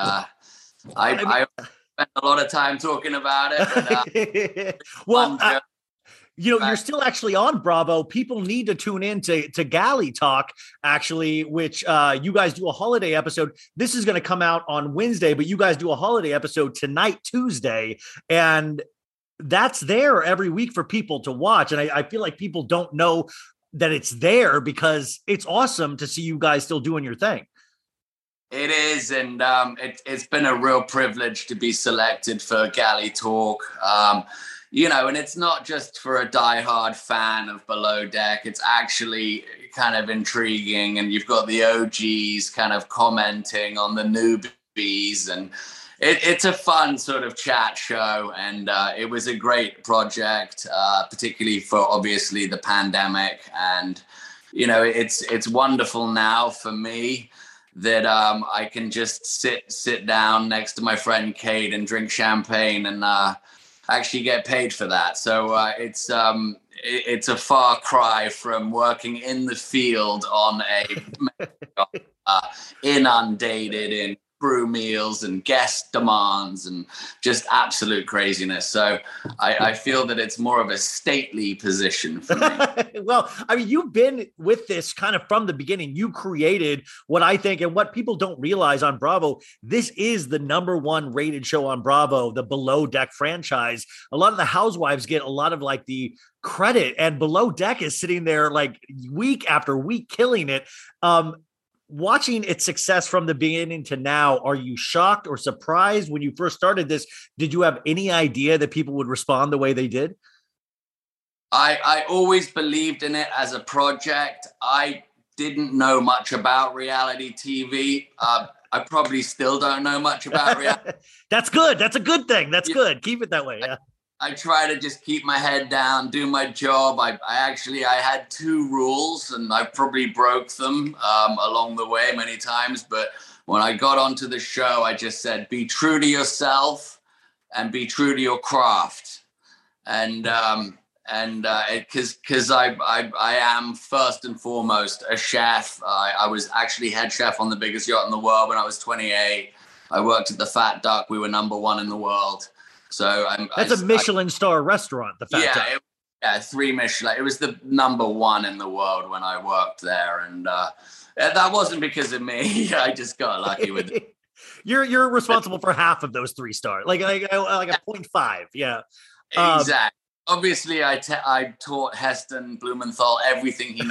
H: I spent a lot of time talking about it. But,
F: you're still actually on Bravo. People need to tune in to Galley Talk, actually, which you guys do a holiday episode. This is going to come out on Wednesday, but you guys do a holiday episode tonight, Tuesday. And that's there every week for people to watch. And I feel like people don't know that it's there because it's awesome to see you guys still doing your thing.
H: It is, and it's been a real privilege to be selected for Galley Talk. And it's not just for a diehard fan of Below Deck. It's actually kind of intriguing, and you've got the OGs kind of commenting on the newbies, and it's a fun sort of chat show, and it was a great project, particularly for obviously the pandemic. And, it's wonderful now for me that I can just sit down next to my friend Kate and drink champagne and actually get paid for that. So it's a far cry from working in the field on a inundated in crew meals and guest demands and just absolute craziness. So I feel that it's more of a stately position for me.
F: Well, I mean, you've been with this kind of from the beginning. You created what I think, and what people don't realize on Bravo, this is the #1 rated show on Bravo, the Below Deck franchise. A lot of the housewives get a lot of like the credit, and Below Deck is sitting there like week after week killing it. Watching its success from the beginning to now, are you shocked or surprised when you first started this? Did you have any idea that people would respond the way they did?
H: I always believed in it as a project. I didn't know much about reality TV. I probably still don't know much about reality.
F: That's good. That's a good thing. That's good. Keep it that way. Yeah.
H: I try to just keep my head down, do my job. I had 2 rules, and I probably broke them along the way many times. But when I got onto the show, I just said, be true to yourself and be true to your craft. And because I am first and foremost a chef. I was actually head chef on the biggest yacht in the world when I was 28. I worked at the Fat Duck. We were #1 in the world. So
F: that's a Michelin star restaurant, the Fat Duck.
H: 3 Michelin. It was the #1 in the world when I worked there, and that wasn't because of me. I just got lucky with it.
F: You're responsible for half of those 3 stars, like a 0.5. Yeah,
H: exactly. Obviously, I taught Heston Blumenthal everything he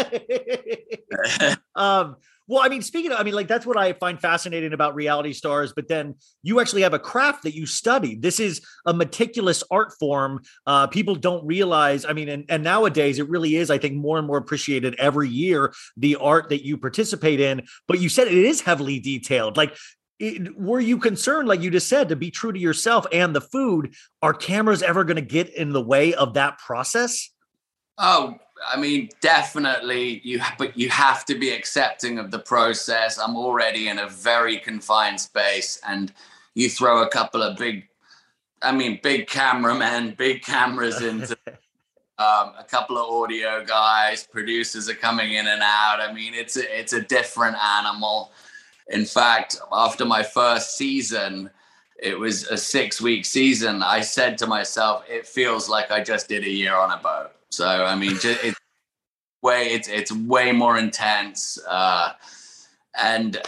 H: knows.
F: Well, I mean, that's what I find fascinating about reality stars, but then you actually have a craft that you study. This is a meticulous art form. People don't realize, and nowadays it really is, I think, more and more appreciated every year, the art that you participate in, but you said it is heavily detailed. Like, were you concerned, like you just said, to be true to yourself and the food? Are cameras ever going to get in the way of that process?
H: Oh, definitely. But you have to be accepting of the process. I'm already in a very confined space, and you throw a couple of big cameramen, big cameras into a couple of audio guys, producers are coming in and out. It's a different animal. In fact, after my first season, it was a 6-week season. I said to myself, it feels like I just did a year on a boat. So, it's way more intense. And,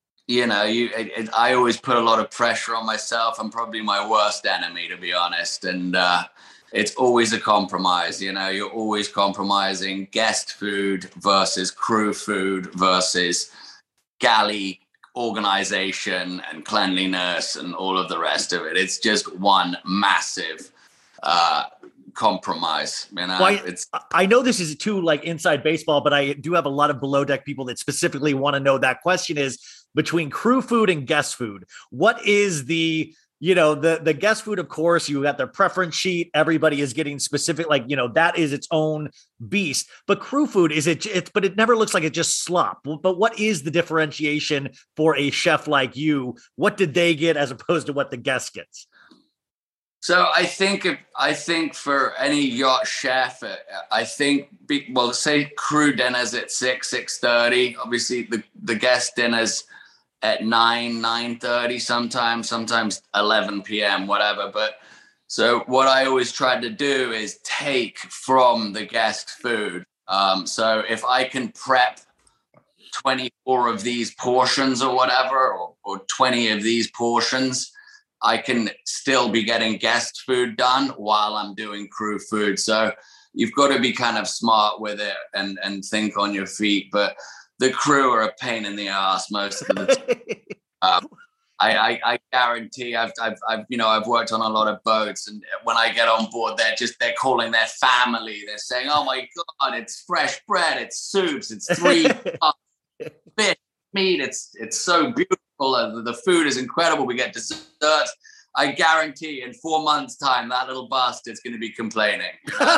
H: I always put a lot of pressure on myself. I'm probably my worst enemy, to be honest. And it's always a compromise. You know, you're always compromising guest food versus crew food versus galley organization and cleanliness and all of the rest of it. It's just one massive compromise. You know,
G: well, I know this is too like inside baseball, but I do have a lot of below deck people that specifically want to know that question is between crew food and guest food. What is the the guest food, of course, you got their preference sheet. Everybody is getting specific, like, that is its own beast. But crew food, but it never looks like it just slop. But what is the differentiation for a chef like you? What did they get as opposed to what the guest gets?
H: So I think for any yacht chef, say crew dinner's at 6:30. Obviously the guest dinner's at 9:30, sometimes 11 p.m., whatever. But so what I always try to do is take from the guest food. So if I can prep 24 of these portions or whatever, or 20 of these portions, I can still be getting guest food done while I'm doing crew food. So you've got to be kind of smart with it and think on your feet. But the crew are a pain in the ass most of the time. I guarantee I've worked on a lot of boats, and when I get on board, they're calling their family. They're saying, "Oh my God, it's fresh bread, it's soups, it's 3 fish, meat. It's so beautiful. The food is incredible. We get desserts." I guarantee in 4 months' time, that little bastard's going to be complaining.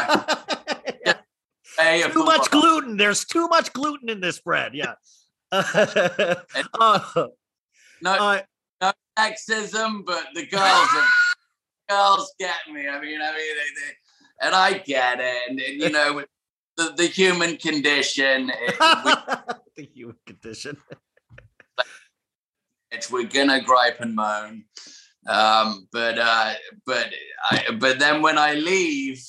G: Too much gluten. There's too much gluten in this bread. Yeah.
H: No sexism, but the girls get me. I mean, they and I get it. And the human condition.
G: The human condition.
H: We're gonna gripe and moan. But then when I leave,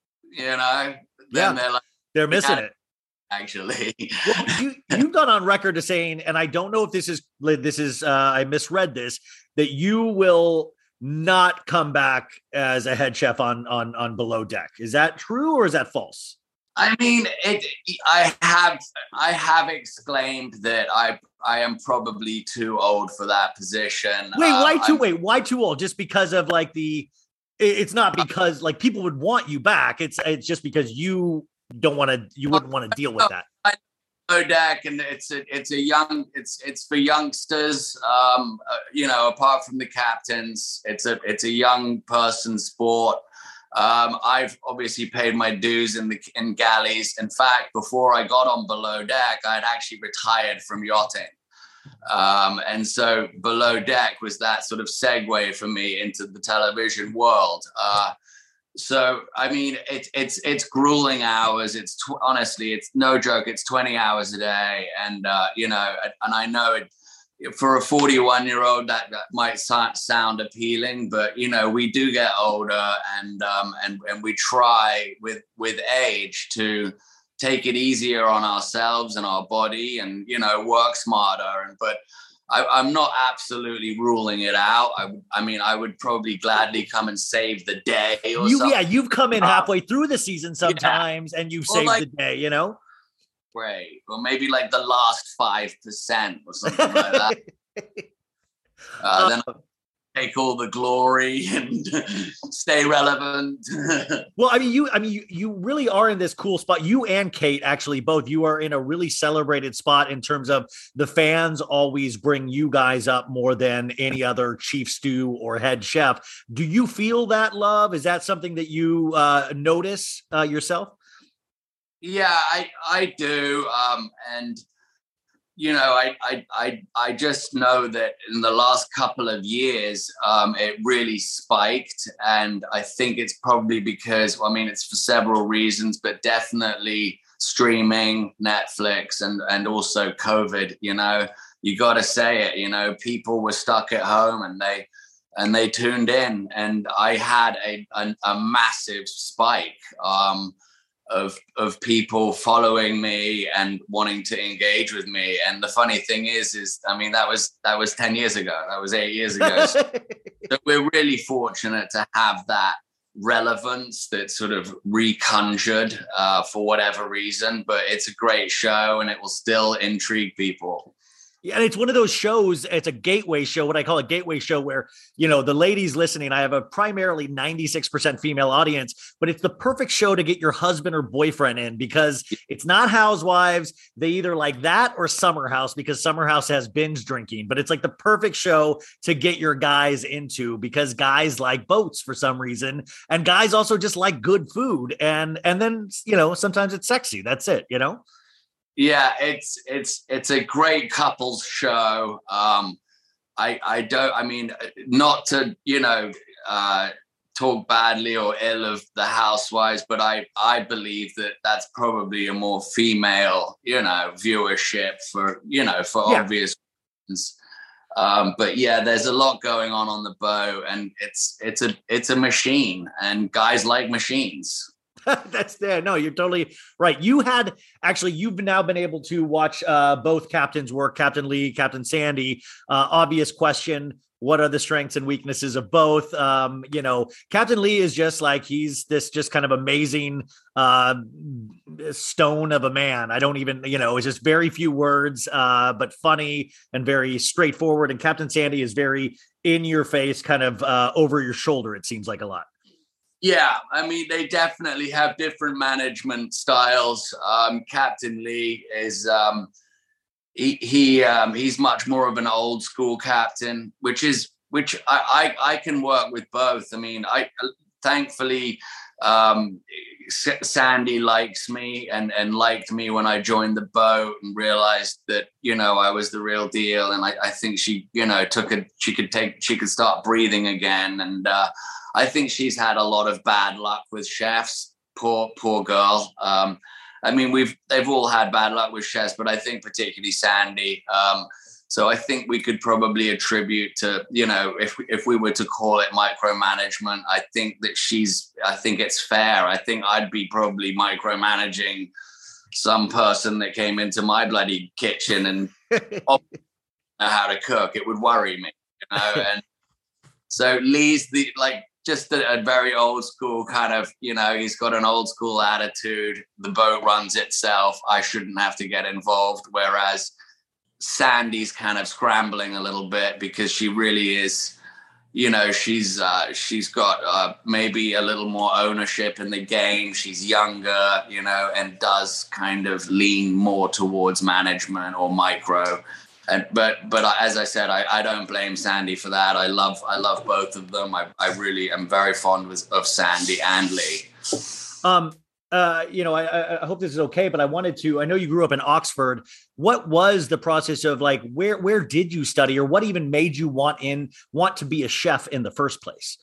H: then
G: they're missing it.
H: Actually,
G: well, you've gone on record as saying, and I don't know if this is I misread this, that you will not come back as a head chef on Below Deck. Is that true or is that false?
H: I mean, I have exclaimed that I am probably too old for that position.
G: Why too old? Just because of like it's not because like people would want you back. It's just because you wouldn't want to deal with that.
H: Below Deck, and it's for youngsters. Apart from the captains, it's a young person sport. I've obviously paid my dues in galleys. In fact, before I got on Below Deck, I'd actually retired from yachting. And so Below Deck was that sort of segue for me into the television world. So, I mean, it's grueling hours. Honestly, it's no joke. It's 20 hours a day. And, and I know for a 41-year-old, that might sound appealing, but, we do get older and we try with age to take it easier on ourselves and our body and, work smarter. But I'm not absolutely ruling it out. I would probably gladly come and save the day or something.
G: Yeah, you've come in halfway through the season sometimes and you've saved the day,
H: Great. Or maybe like the last 5% or something like that. Then I'll take all the glory and stay relevant.
G: Well, you really are in this cool spot. You and Kate, actually, both, you are in a really celebrated spot in terms of the fans always bring you guys up more than any other chief stew or head chef. Do you feel that love? Is that something that you notice yourself?
H: Yeah, I do. I just know that in the last couple of years, it really spiked. And I think it's probably because, it's for several reasons, but definitely streaming, Netflix, and also COVID. You got to say it, people were stuck at home and they tuned in, and I had a massive spike of people following me and wanting to engage with me. And the funny thing is that was 10 years ago. That was 8 years ago. So we're really fortunate to have that relevance that's sort of reconjured for whatever reason, but it's a great show and it will still intrigue people.
G: Yeah, and it's one of those shows, it's a gateway show, what I call a gateway show where, you know, the ladies listening, I have a primarily 96% female audience, but it's the perfect show to get your husband or boyfriend in because it's not Housewives. They either like that or Summer House because Summer House has binge drinking, but it's like the perfect show to get your guys into because guys like boats for some reason. And guys also just like good food. And then, you know, sometimes it's sexy. That's it, you know?
H: Yeah, it's a great couples show. I mean, not to, you know, talk badly or ill of the Housewives, but I believe that that's probably a more female, you know, viewership for, you know, for obvious reasons. But yeah, there's a lot going on the boat, and it's a machine, and guys like machines.
G: That's there. No, you're totally right. You've now been able to watch both captains work, Captain Lee, Captain Sandy. Obvious question. What are the strengths and weaknesses of both? You know, Captain Lee is just like, he's this just kind of amazing stone of a man. I don't even, you know, it's just very few words, but funny and very straightforward. And Captain Sandy is very in your face, kind of over your shoulder. It seems like a lot.
H: Yeah, I mean, they definitely have different management styles. Captain Lee is he's much more of an old school captain, which I can work with both. I mean, thankfully Sandy likes me and liked me when I joined the boat and realized that, you know, I was the real deal. And I think she, you know, she could start breathing again. And I think she's had a lot of bad luck with chefs. Poor girl. I mean, they've all had bad luck with chefs, but I think particularly Sandy. So I think we could probably attribute to, you know, if we were to call it micromanagement, I think it's fair. I think I'd be probably micromanaging some person that came into my bloody kitchen and know how to cook. It would worry me, you know. And so Lee's just a very old school kind of, you know, he's got an old school attitude. The boat runs itself. I shouldn't have to get involved. Whereas Sandy's kind of scrambling a little bit because she really is, you know, she's got maybe a little more ownership in the game. She's younger, you know, and does kind of lean more towards management or micro. But as I said, I don't blame Sandy for that. I love both of them. I really am very fond of Sandy and Lee.
G: You know, I hope this is okay, but I know you grew up in Oxford. What was the process of like, where did you study, or what even made you want to be a chef in the first place?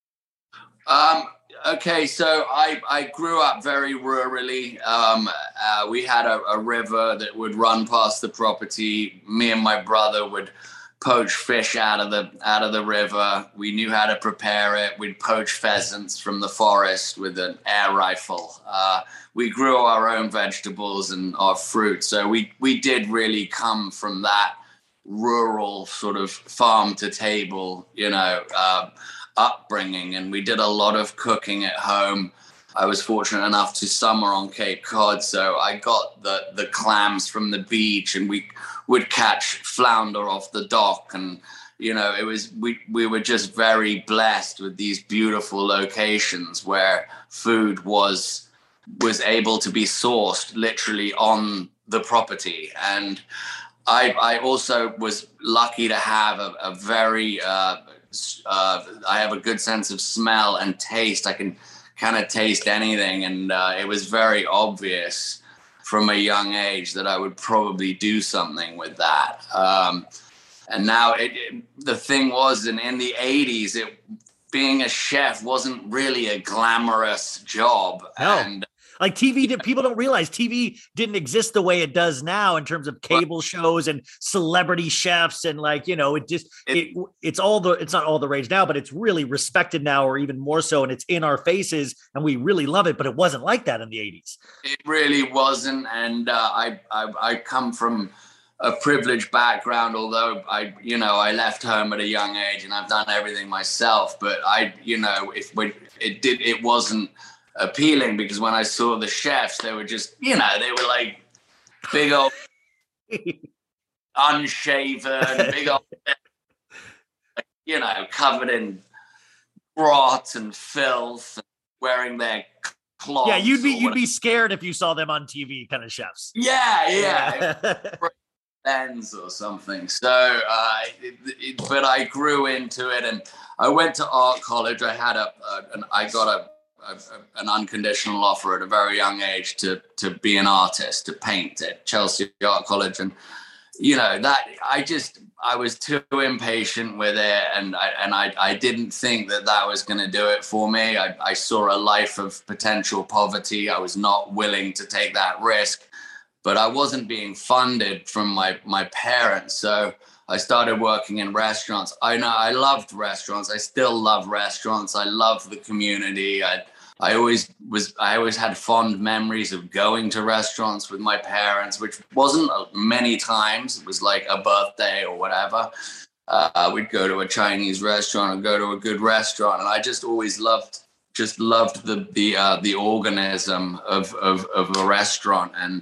H: Okay, so I grew up very rurally. We had a river that would run past the property. Me and my brother would poach fish out of the river. We knew how to prepare it. We'd poach pheasants from the forest with an air rifle. We grew our own vegetables and our fruit. So we did really come from that rural sort of farm to table, you know, upbringing, and we did a lot of cooking at home. I was fortunate enough to summer on Cape Cod, so I got the clams from the beach, and we would catch flounder off the dock, and you know, it was we were just very blessed with these beautiful locations where food was able to be sourced literally on the property. And I also was lucky to have a very I have a good sense of smell and taste. I can kind of taste anything. And it was very obvious from a young age that I would probably do something with that. And now the thing was, in the 80s, being a chef wasn't really a glamorous job.
G: No.
H: And
G: like TV, people don't realize TV didn't exist the way it does now in terms of cable shows and celebrity chefs. And like, you know, it's not all the rage now, but it's really respected now, or even more so. And it's in our faces and we really love it, but it wasn't like that in the 80s.
H: It really wasn't. And I come from a privileged background, although I left home at a young age and I've done everything myself. But it wasn't appealing, because when I saw the chefs, they were just, they were like big old unshaven, big old, covered in rot and filth, wearing their cloths.
I: Yeah, you'd be scared if you saw them on TV, kind of chefs.
H: Yeah. Lens or something. So, but I grew into it, and I went to art college. I had I got an unconditional offer at a very young age to be an artist, to paint at Chelsea Art College, and I was too impatient with it, and I didn't think that was going to do it for me. I saw a life of potential poverty. I was not willing to take that risk, but I wasn't being funded from my parents. So I started working in restaurants. I loved restaurants. I still love restaurants. I love the community. I always had fond memories of going to restaurants with my parents, which wasn't many times. It was like a birthday or whatever. We'd go to a Chinese restaurant or go to a good restaurant, and I just always loved the organism of a restaurant, and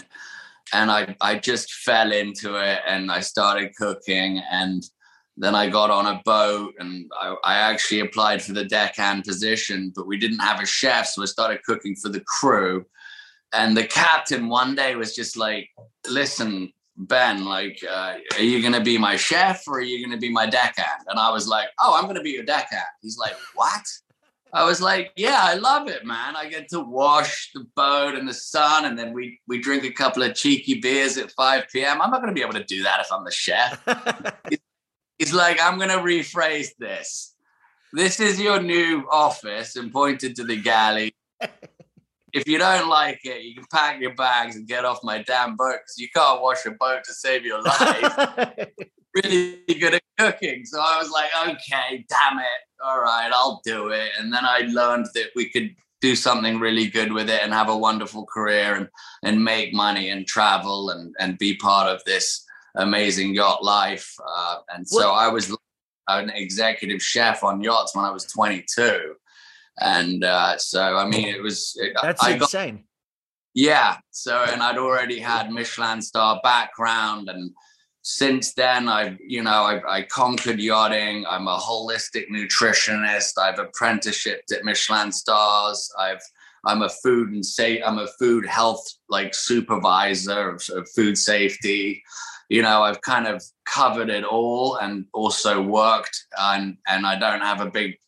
H: I just fell into it, and I started cooking, and then I got on a boat, and I actually applied for the deckhand position, but we didn't have a chef, so I started cooking for the crew. And the captain one day was just like, "Listen, Ben, like, are you going to be my chef or are you going to be my deckhand?" And I was like, "Oh, I'm going to be your deckhand." He's like, "What?" I was like, "Yeah, I love it, man. I get to wash the boat in the sun, and then we drink a couple of cheeky beers at 5 p.m. I'm not going to be able to do that if I'm the chef." He's like, "I'm going to rephrase this. This is your new office," and pointed to the galley. "If you don't like it, you can pack your bags and get off my damn boat, because you can't wash a boat to save your life." Really good at cooking. So I was like, okay, damn it. All right, I'll do it. And then I learned that we could do something really good with it and have a wonderful career and make money and travel and be part of this amazing yacht life. And so I was an executive chef on yachts when I was 22. And so, I mean,
I: that's insane.
H: Yeah. So, and I'd already had Michelin star background. And since then, I conquered yachting. I'm a holistic nutritionist. I've apprenticeshiped at Michelin stars. I'm a food health supervisor of food safety. I've kind of covered it all, and also worked, and I don't have a big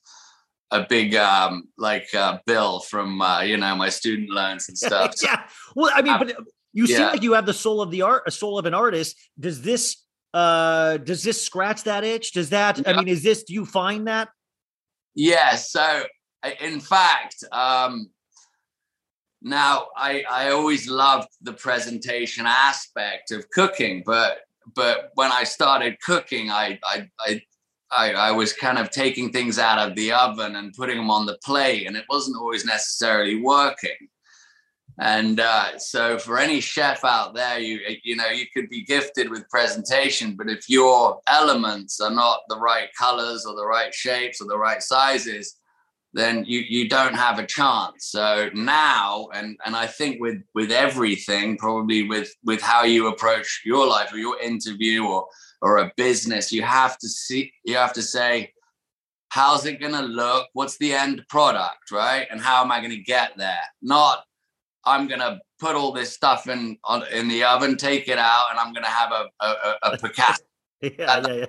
H: bill from my student loans and stuff.
I: Yeah. Well, I mean, but you seem like you have the soul of an artist. Does this scratch that itch? Does that, I mean, do you find that?
H: Yeah. So in fact, now I always loved the presentation aspect of cooking, but when I started cooking, I was kind of taking things out of the oven and putting them on the plate, and it wasn't always necessarily working. And so for any chef out there, you could be gifted with presentation, but if your elements are not the right colors or the right shapes or the right sizes, then you don't have a chance. So now, and I think with everything, probably with how you approach your life or your interview or a business, you have to say, how's it going to look? What's the end product, right? And how am I going to get there? Not, I'm going to put all this stuff in the oven, take it out, and I'm going to have a Picasso.
I: Yeah.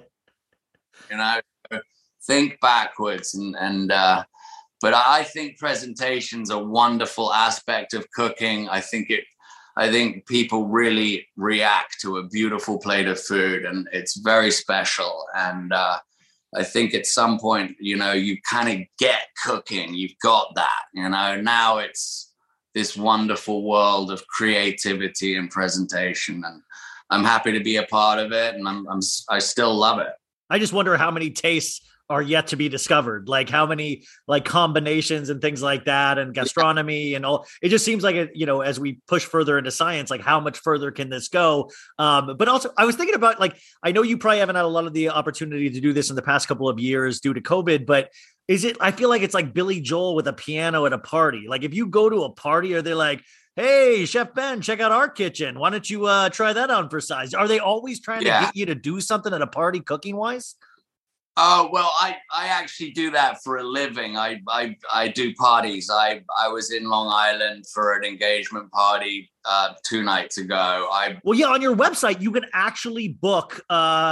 H: Think backwards but I think presentation's a wonderful aspect of cooking. I think people really react to a beautiful plate of food, and it's very special. And I think at some point, you kind of get cooking. You've got that, now it's this wonderful world of creativity and presentation. And I'm happy to be a part of it. And I still love it.
I: I just wonder how many tastes are yet to be discovered, like how many like combinations and things like that, and gastronomy and all. It just seems like it, as we push further into science, like how much further can this go? But also I was thinking about, like, I know you probably haven't had a lot of the opportunity to do this in the past couple of years due to COVID, but I feel like it's like Billy Joel with a piano at a party. Like if you go to a party, are they like, hey, Chef Ben, check out our kitchen. Why don't you try that on for size? Are they always trying to get you to do something at a party cooking wise?
H: Oh, well, I actually do that for a living. I do parties. I was in Long Island for an engagement party 2 nights ago.
I: On your website, you can actually book,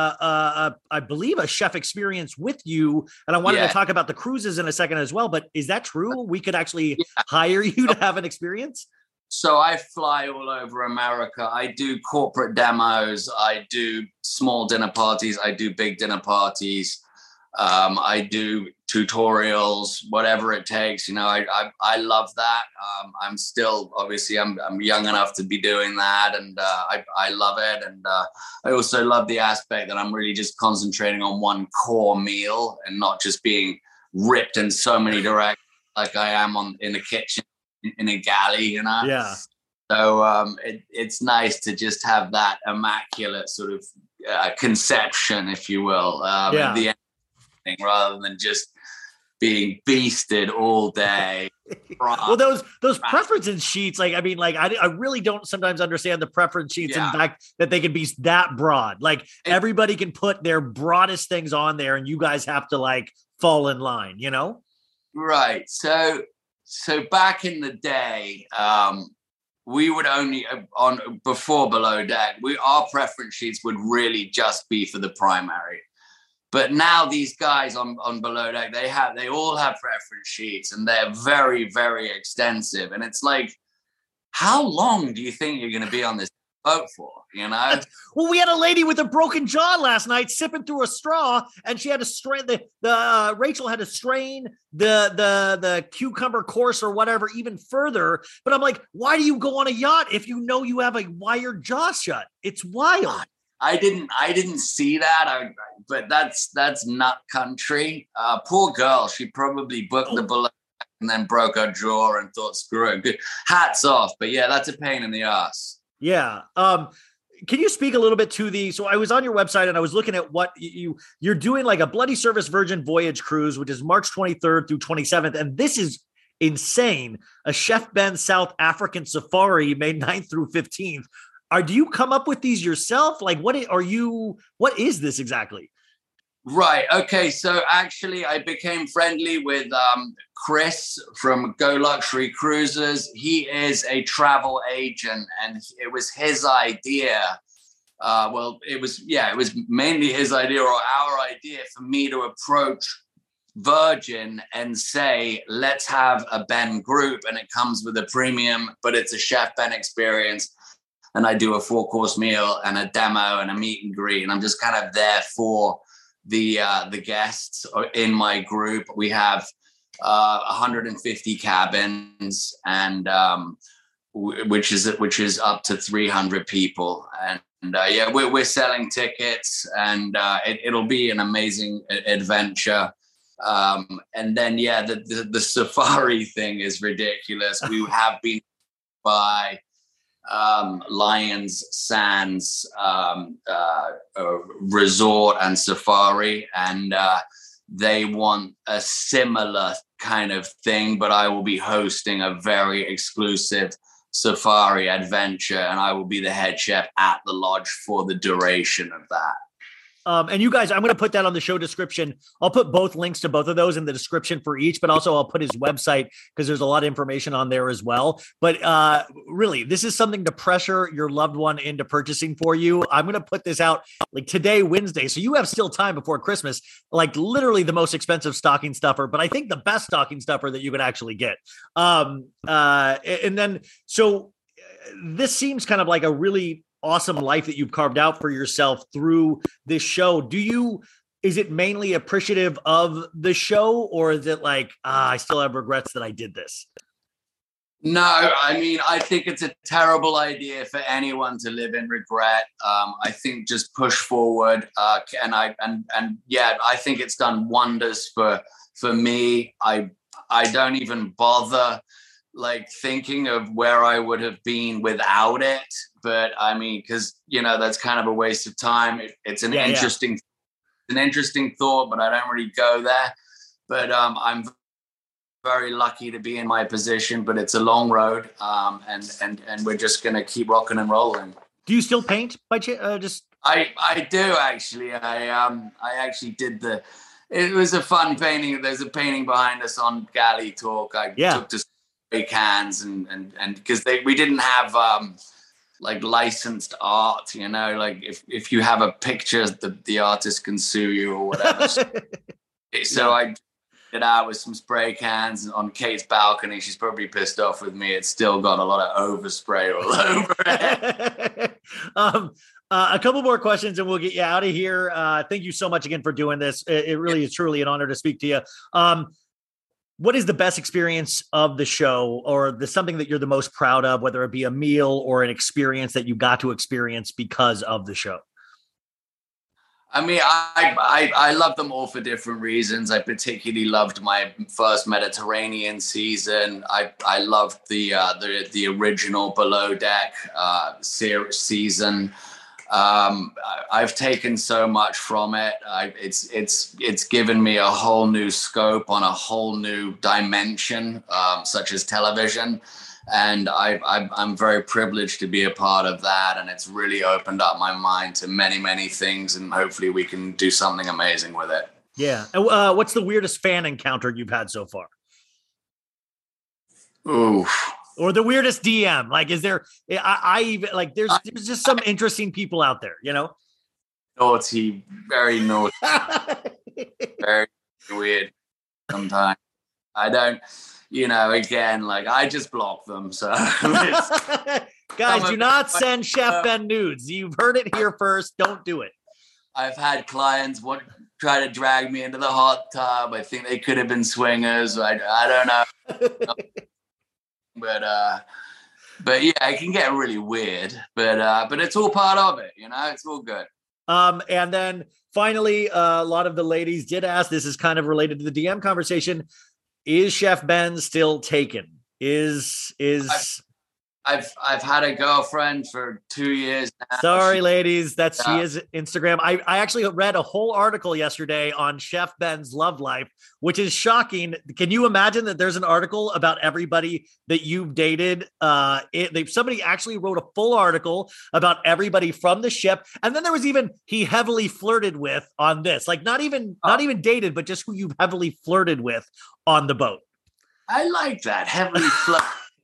I: I believe, a chef experience with you. And I wanted to talk about the cruises in a second as well. But is that true? We could actually hire you to have an experience?
H: So I fly all over America. I do corporate demos. I do small dinner parties. I do big dinner parties. I do tutorials, whatever it takes. I love that. I'm still, obviously, I'm young enough to be doing that, and I love it. And I also love the aspect that I'm really just concentrating on one core meal and not just being ripped in so many directions like I am in the kitchen in a galley.
I: Yeah.
H: So it's nice to just have that immaculate sort of conception, if you will, at the end, rather than just being beasted all day.
I: Well, those preference sheets, like, I mean, like, I really don't sometimes understand the preference sheets. In fact, that they can be that broad. Like everybody can put their broadest things on there, and you guys have to like fall in line,
H: Right. So back in the day, we would only before Below Deck, our preference sheets would really just be for the primary. But now these guys on Below Deck, they all have preference sheets, and they're very, very extensive. And it's like, how long do you think you're going to be on this boat for?
I: Well, we had a lady with a broken jaw last night sipping through a straw, and she had to strain Rachel had to strain the cucumber course or whatever even further. But I'm like, why do you go on a yacht if you know you have a wired jaw shut? It's wild.
H: I didn't see that, but that's nut country. Poor girl, she probably booked the Below and then broke her jaw and thought, screw it. Good. Hats off, but yeah, that's a pain in the ass.
I: Yeah. Can you speak a little bit to so I was on your website and I was looking at what you're doing, like a Bloody Service Virgin Voyage cruise, which is March 23rd through 27th. And this is insane. A Chef Ben South African safari, May 9th through 15th. Do you come up with these yourself? Like, what is this exactly?
H: Right. Okay. So actually I became friendly with Chris from Go Luxury Cruises. He is a travel agent, and it was his idea. It was mainly his idea or our idea for me to approach Virgin and say, let's have a Ben group, and it comes with a premium, but it's a Chef Ben experience. And I do a 4-course meal and a demo and a meet and greet. And I'm just kind of there for the guests in my group. We have 150 cabins, and which is up to 300 people. And we're selling tickets, and it'll be an amazing adventure. And then the safari thing is ridiculous. We have been by Lions Sands resort and safari, and they want a similar kind of thing, but I will be hosting a very exclusive safari adventure, and I will be the head chef at the lodge for the duration of that.
I: And you guys, I'm going to put that on the show description. I'll put both links to both of those in the description for each, but also I'll put his website because there's a lot of information on there as well. But really, this is something to pressure your loved one into purchasing for you. I'm going to put this out like today, Wednesday. So you have still time before Christmas, like literally the most expensive stocking stuffer, but I think the best stocking stuffer that you could actually get. And then, so this seems kind of like a really awesome life that you've carved out for yourself through this show. Is it mainly appreciative of the show, or is it like, I still have regrets that I did this?
H: No, I mean, I think it's a terrible idea for anyone to live in regret. I think just push forward. I think it's done wonders for me. I don't even bother like thinking of where I would have been without it. But I mean, because that's kind of a waste of time. It's an interesting thought, but I don't really go there. But I'm very lucky to be in my position, but it's a long road, and we're just gonna keep rocking and rolling.
I: Do you still paint by just?
H: I do actually. I actually did it was a fun painting. There's a painting behind us on Galley Talk. I took to spray cans and because we didn't have like licensed art, like if you have a picture, the artist can sue you or whatever. So I it out with some spray cans on Kate's balcony. She's probably pissed off with me. It's still got a lot of overspray all over it.
I: A couple more questions and we'll get you out of here. Thank you so much again for doing this. It really is truly an honor to speak to you. What is the best experience of the show, or something that you're the most proud of, whether it be a meal or an experience that you got to experience because of the show?
H: I mean, I love them all for different reasons. I particularly loved my first Mediterranean season. I loved the original Below Deck season. I've taken so much from it. It's given me a whole new scope on a whole new dimension, such as television. And I'm very privileged to be a part of that. And it's really opened up my mind to many, many things. And hopefully we can do something amazing with it.
I: Yeah. And what's the weirdest fan encounter you've had so far?
H: Oof.
I: Or the weirdest DM? Like, is there, I even like, there's just some interesting people out there,
H: Naughty, very naughty, very weird sometimes. I don't, again, like I just block them. So
I: guys, do not send Chef Ben nudes. You've heard it here first. Don't do it.
H: I've had clients try to drag me into the hot tub. I think they could have been swingers. I don't know. But yeah, it can get really weird, but it's all part of it. It's all good.
I: And then finally, a lot of the ladies did ask, this is kind of related to the DM conversation. Is Chef Ben still taken?
H: I've had a girlfriend for 2 years now.
I: Sorry, ladies. She is Instagram. I actually read a whole article yesterday on Chef Ben's love life, which is shocking. Can you imagine that there's an article about everybody that you've dated? Somebody actually wrote a full article about everybody from the ship. And then there was even he heavily flirted with on this, like not even dated, but just who you've heavily flirted with on the boat.
H: I like that. Heavily flirted.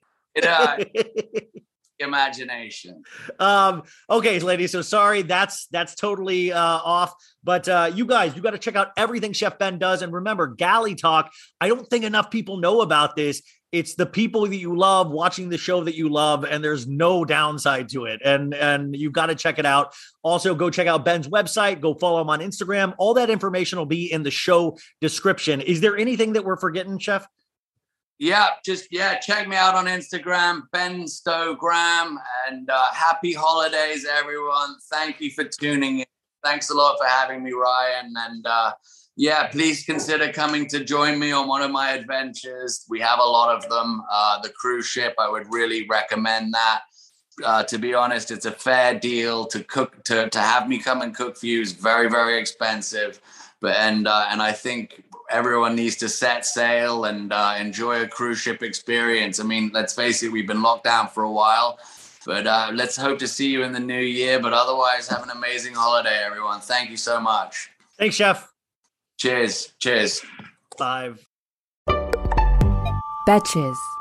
H: Imagination.
I: Okay, ladies. So sorry, that's totally off. But you guys, you got to check out everything Chef Ben does. And remember, Galley Talk. I don't think enough people know about this. It's the people that you love watching the show that you love, and there's no downside to it. And you've got to check it out. Also, go check out Ben's website. Go follow him on Instagram. All that information will be in the show description. Is there anything that we're forgetting, Chef?
H: Yeah, check me out on Instagram, Ben Stogram, and happy holidays, everyone. Thank you for tuning in. Thanks a lot for having me, Ryan. And please consider coming to join me on one of my adventures. We have a lot of them. The cruise ship, I would really recommend that. To be honest, it's a fair deal to cook, to have me come and cook for you is very, very expensive. And I think everyone needs to set sail and enjoy a cruise ship experience. I mean, let's face it, we've been locked down for a while, but let's hope to see you in the new year. But otherwise, have an amazing holiday, everyone. Thank you so much.
I: Thanks, Chef.
H: Cheers.
I: 5.
J: Betches.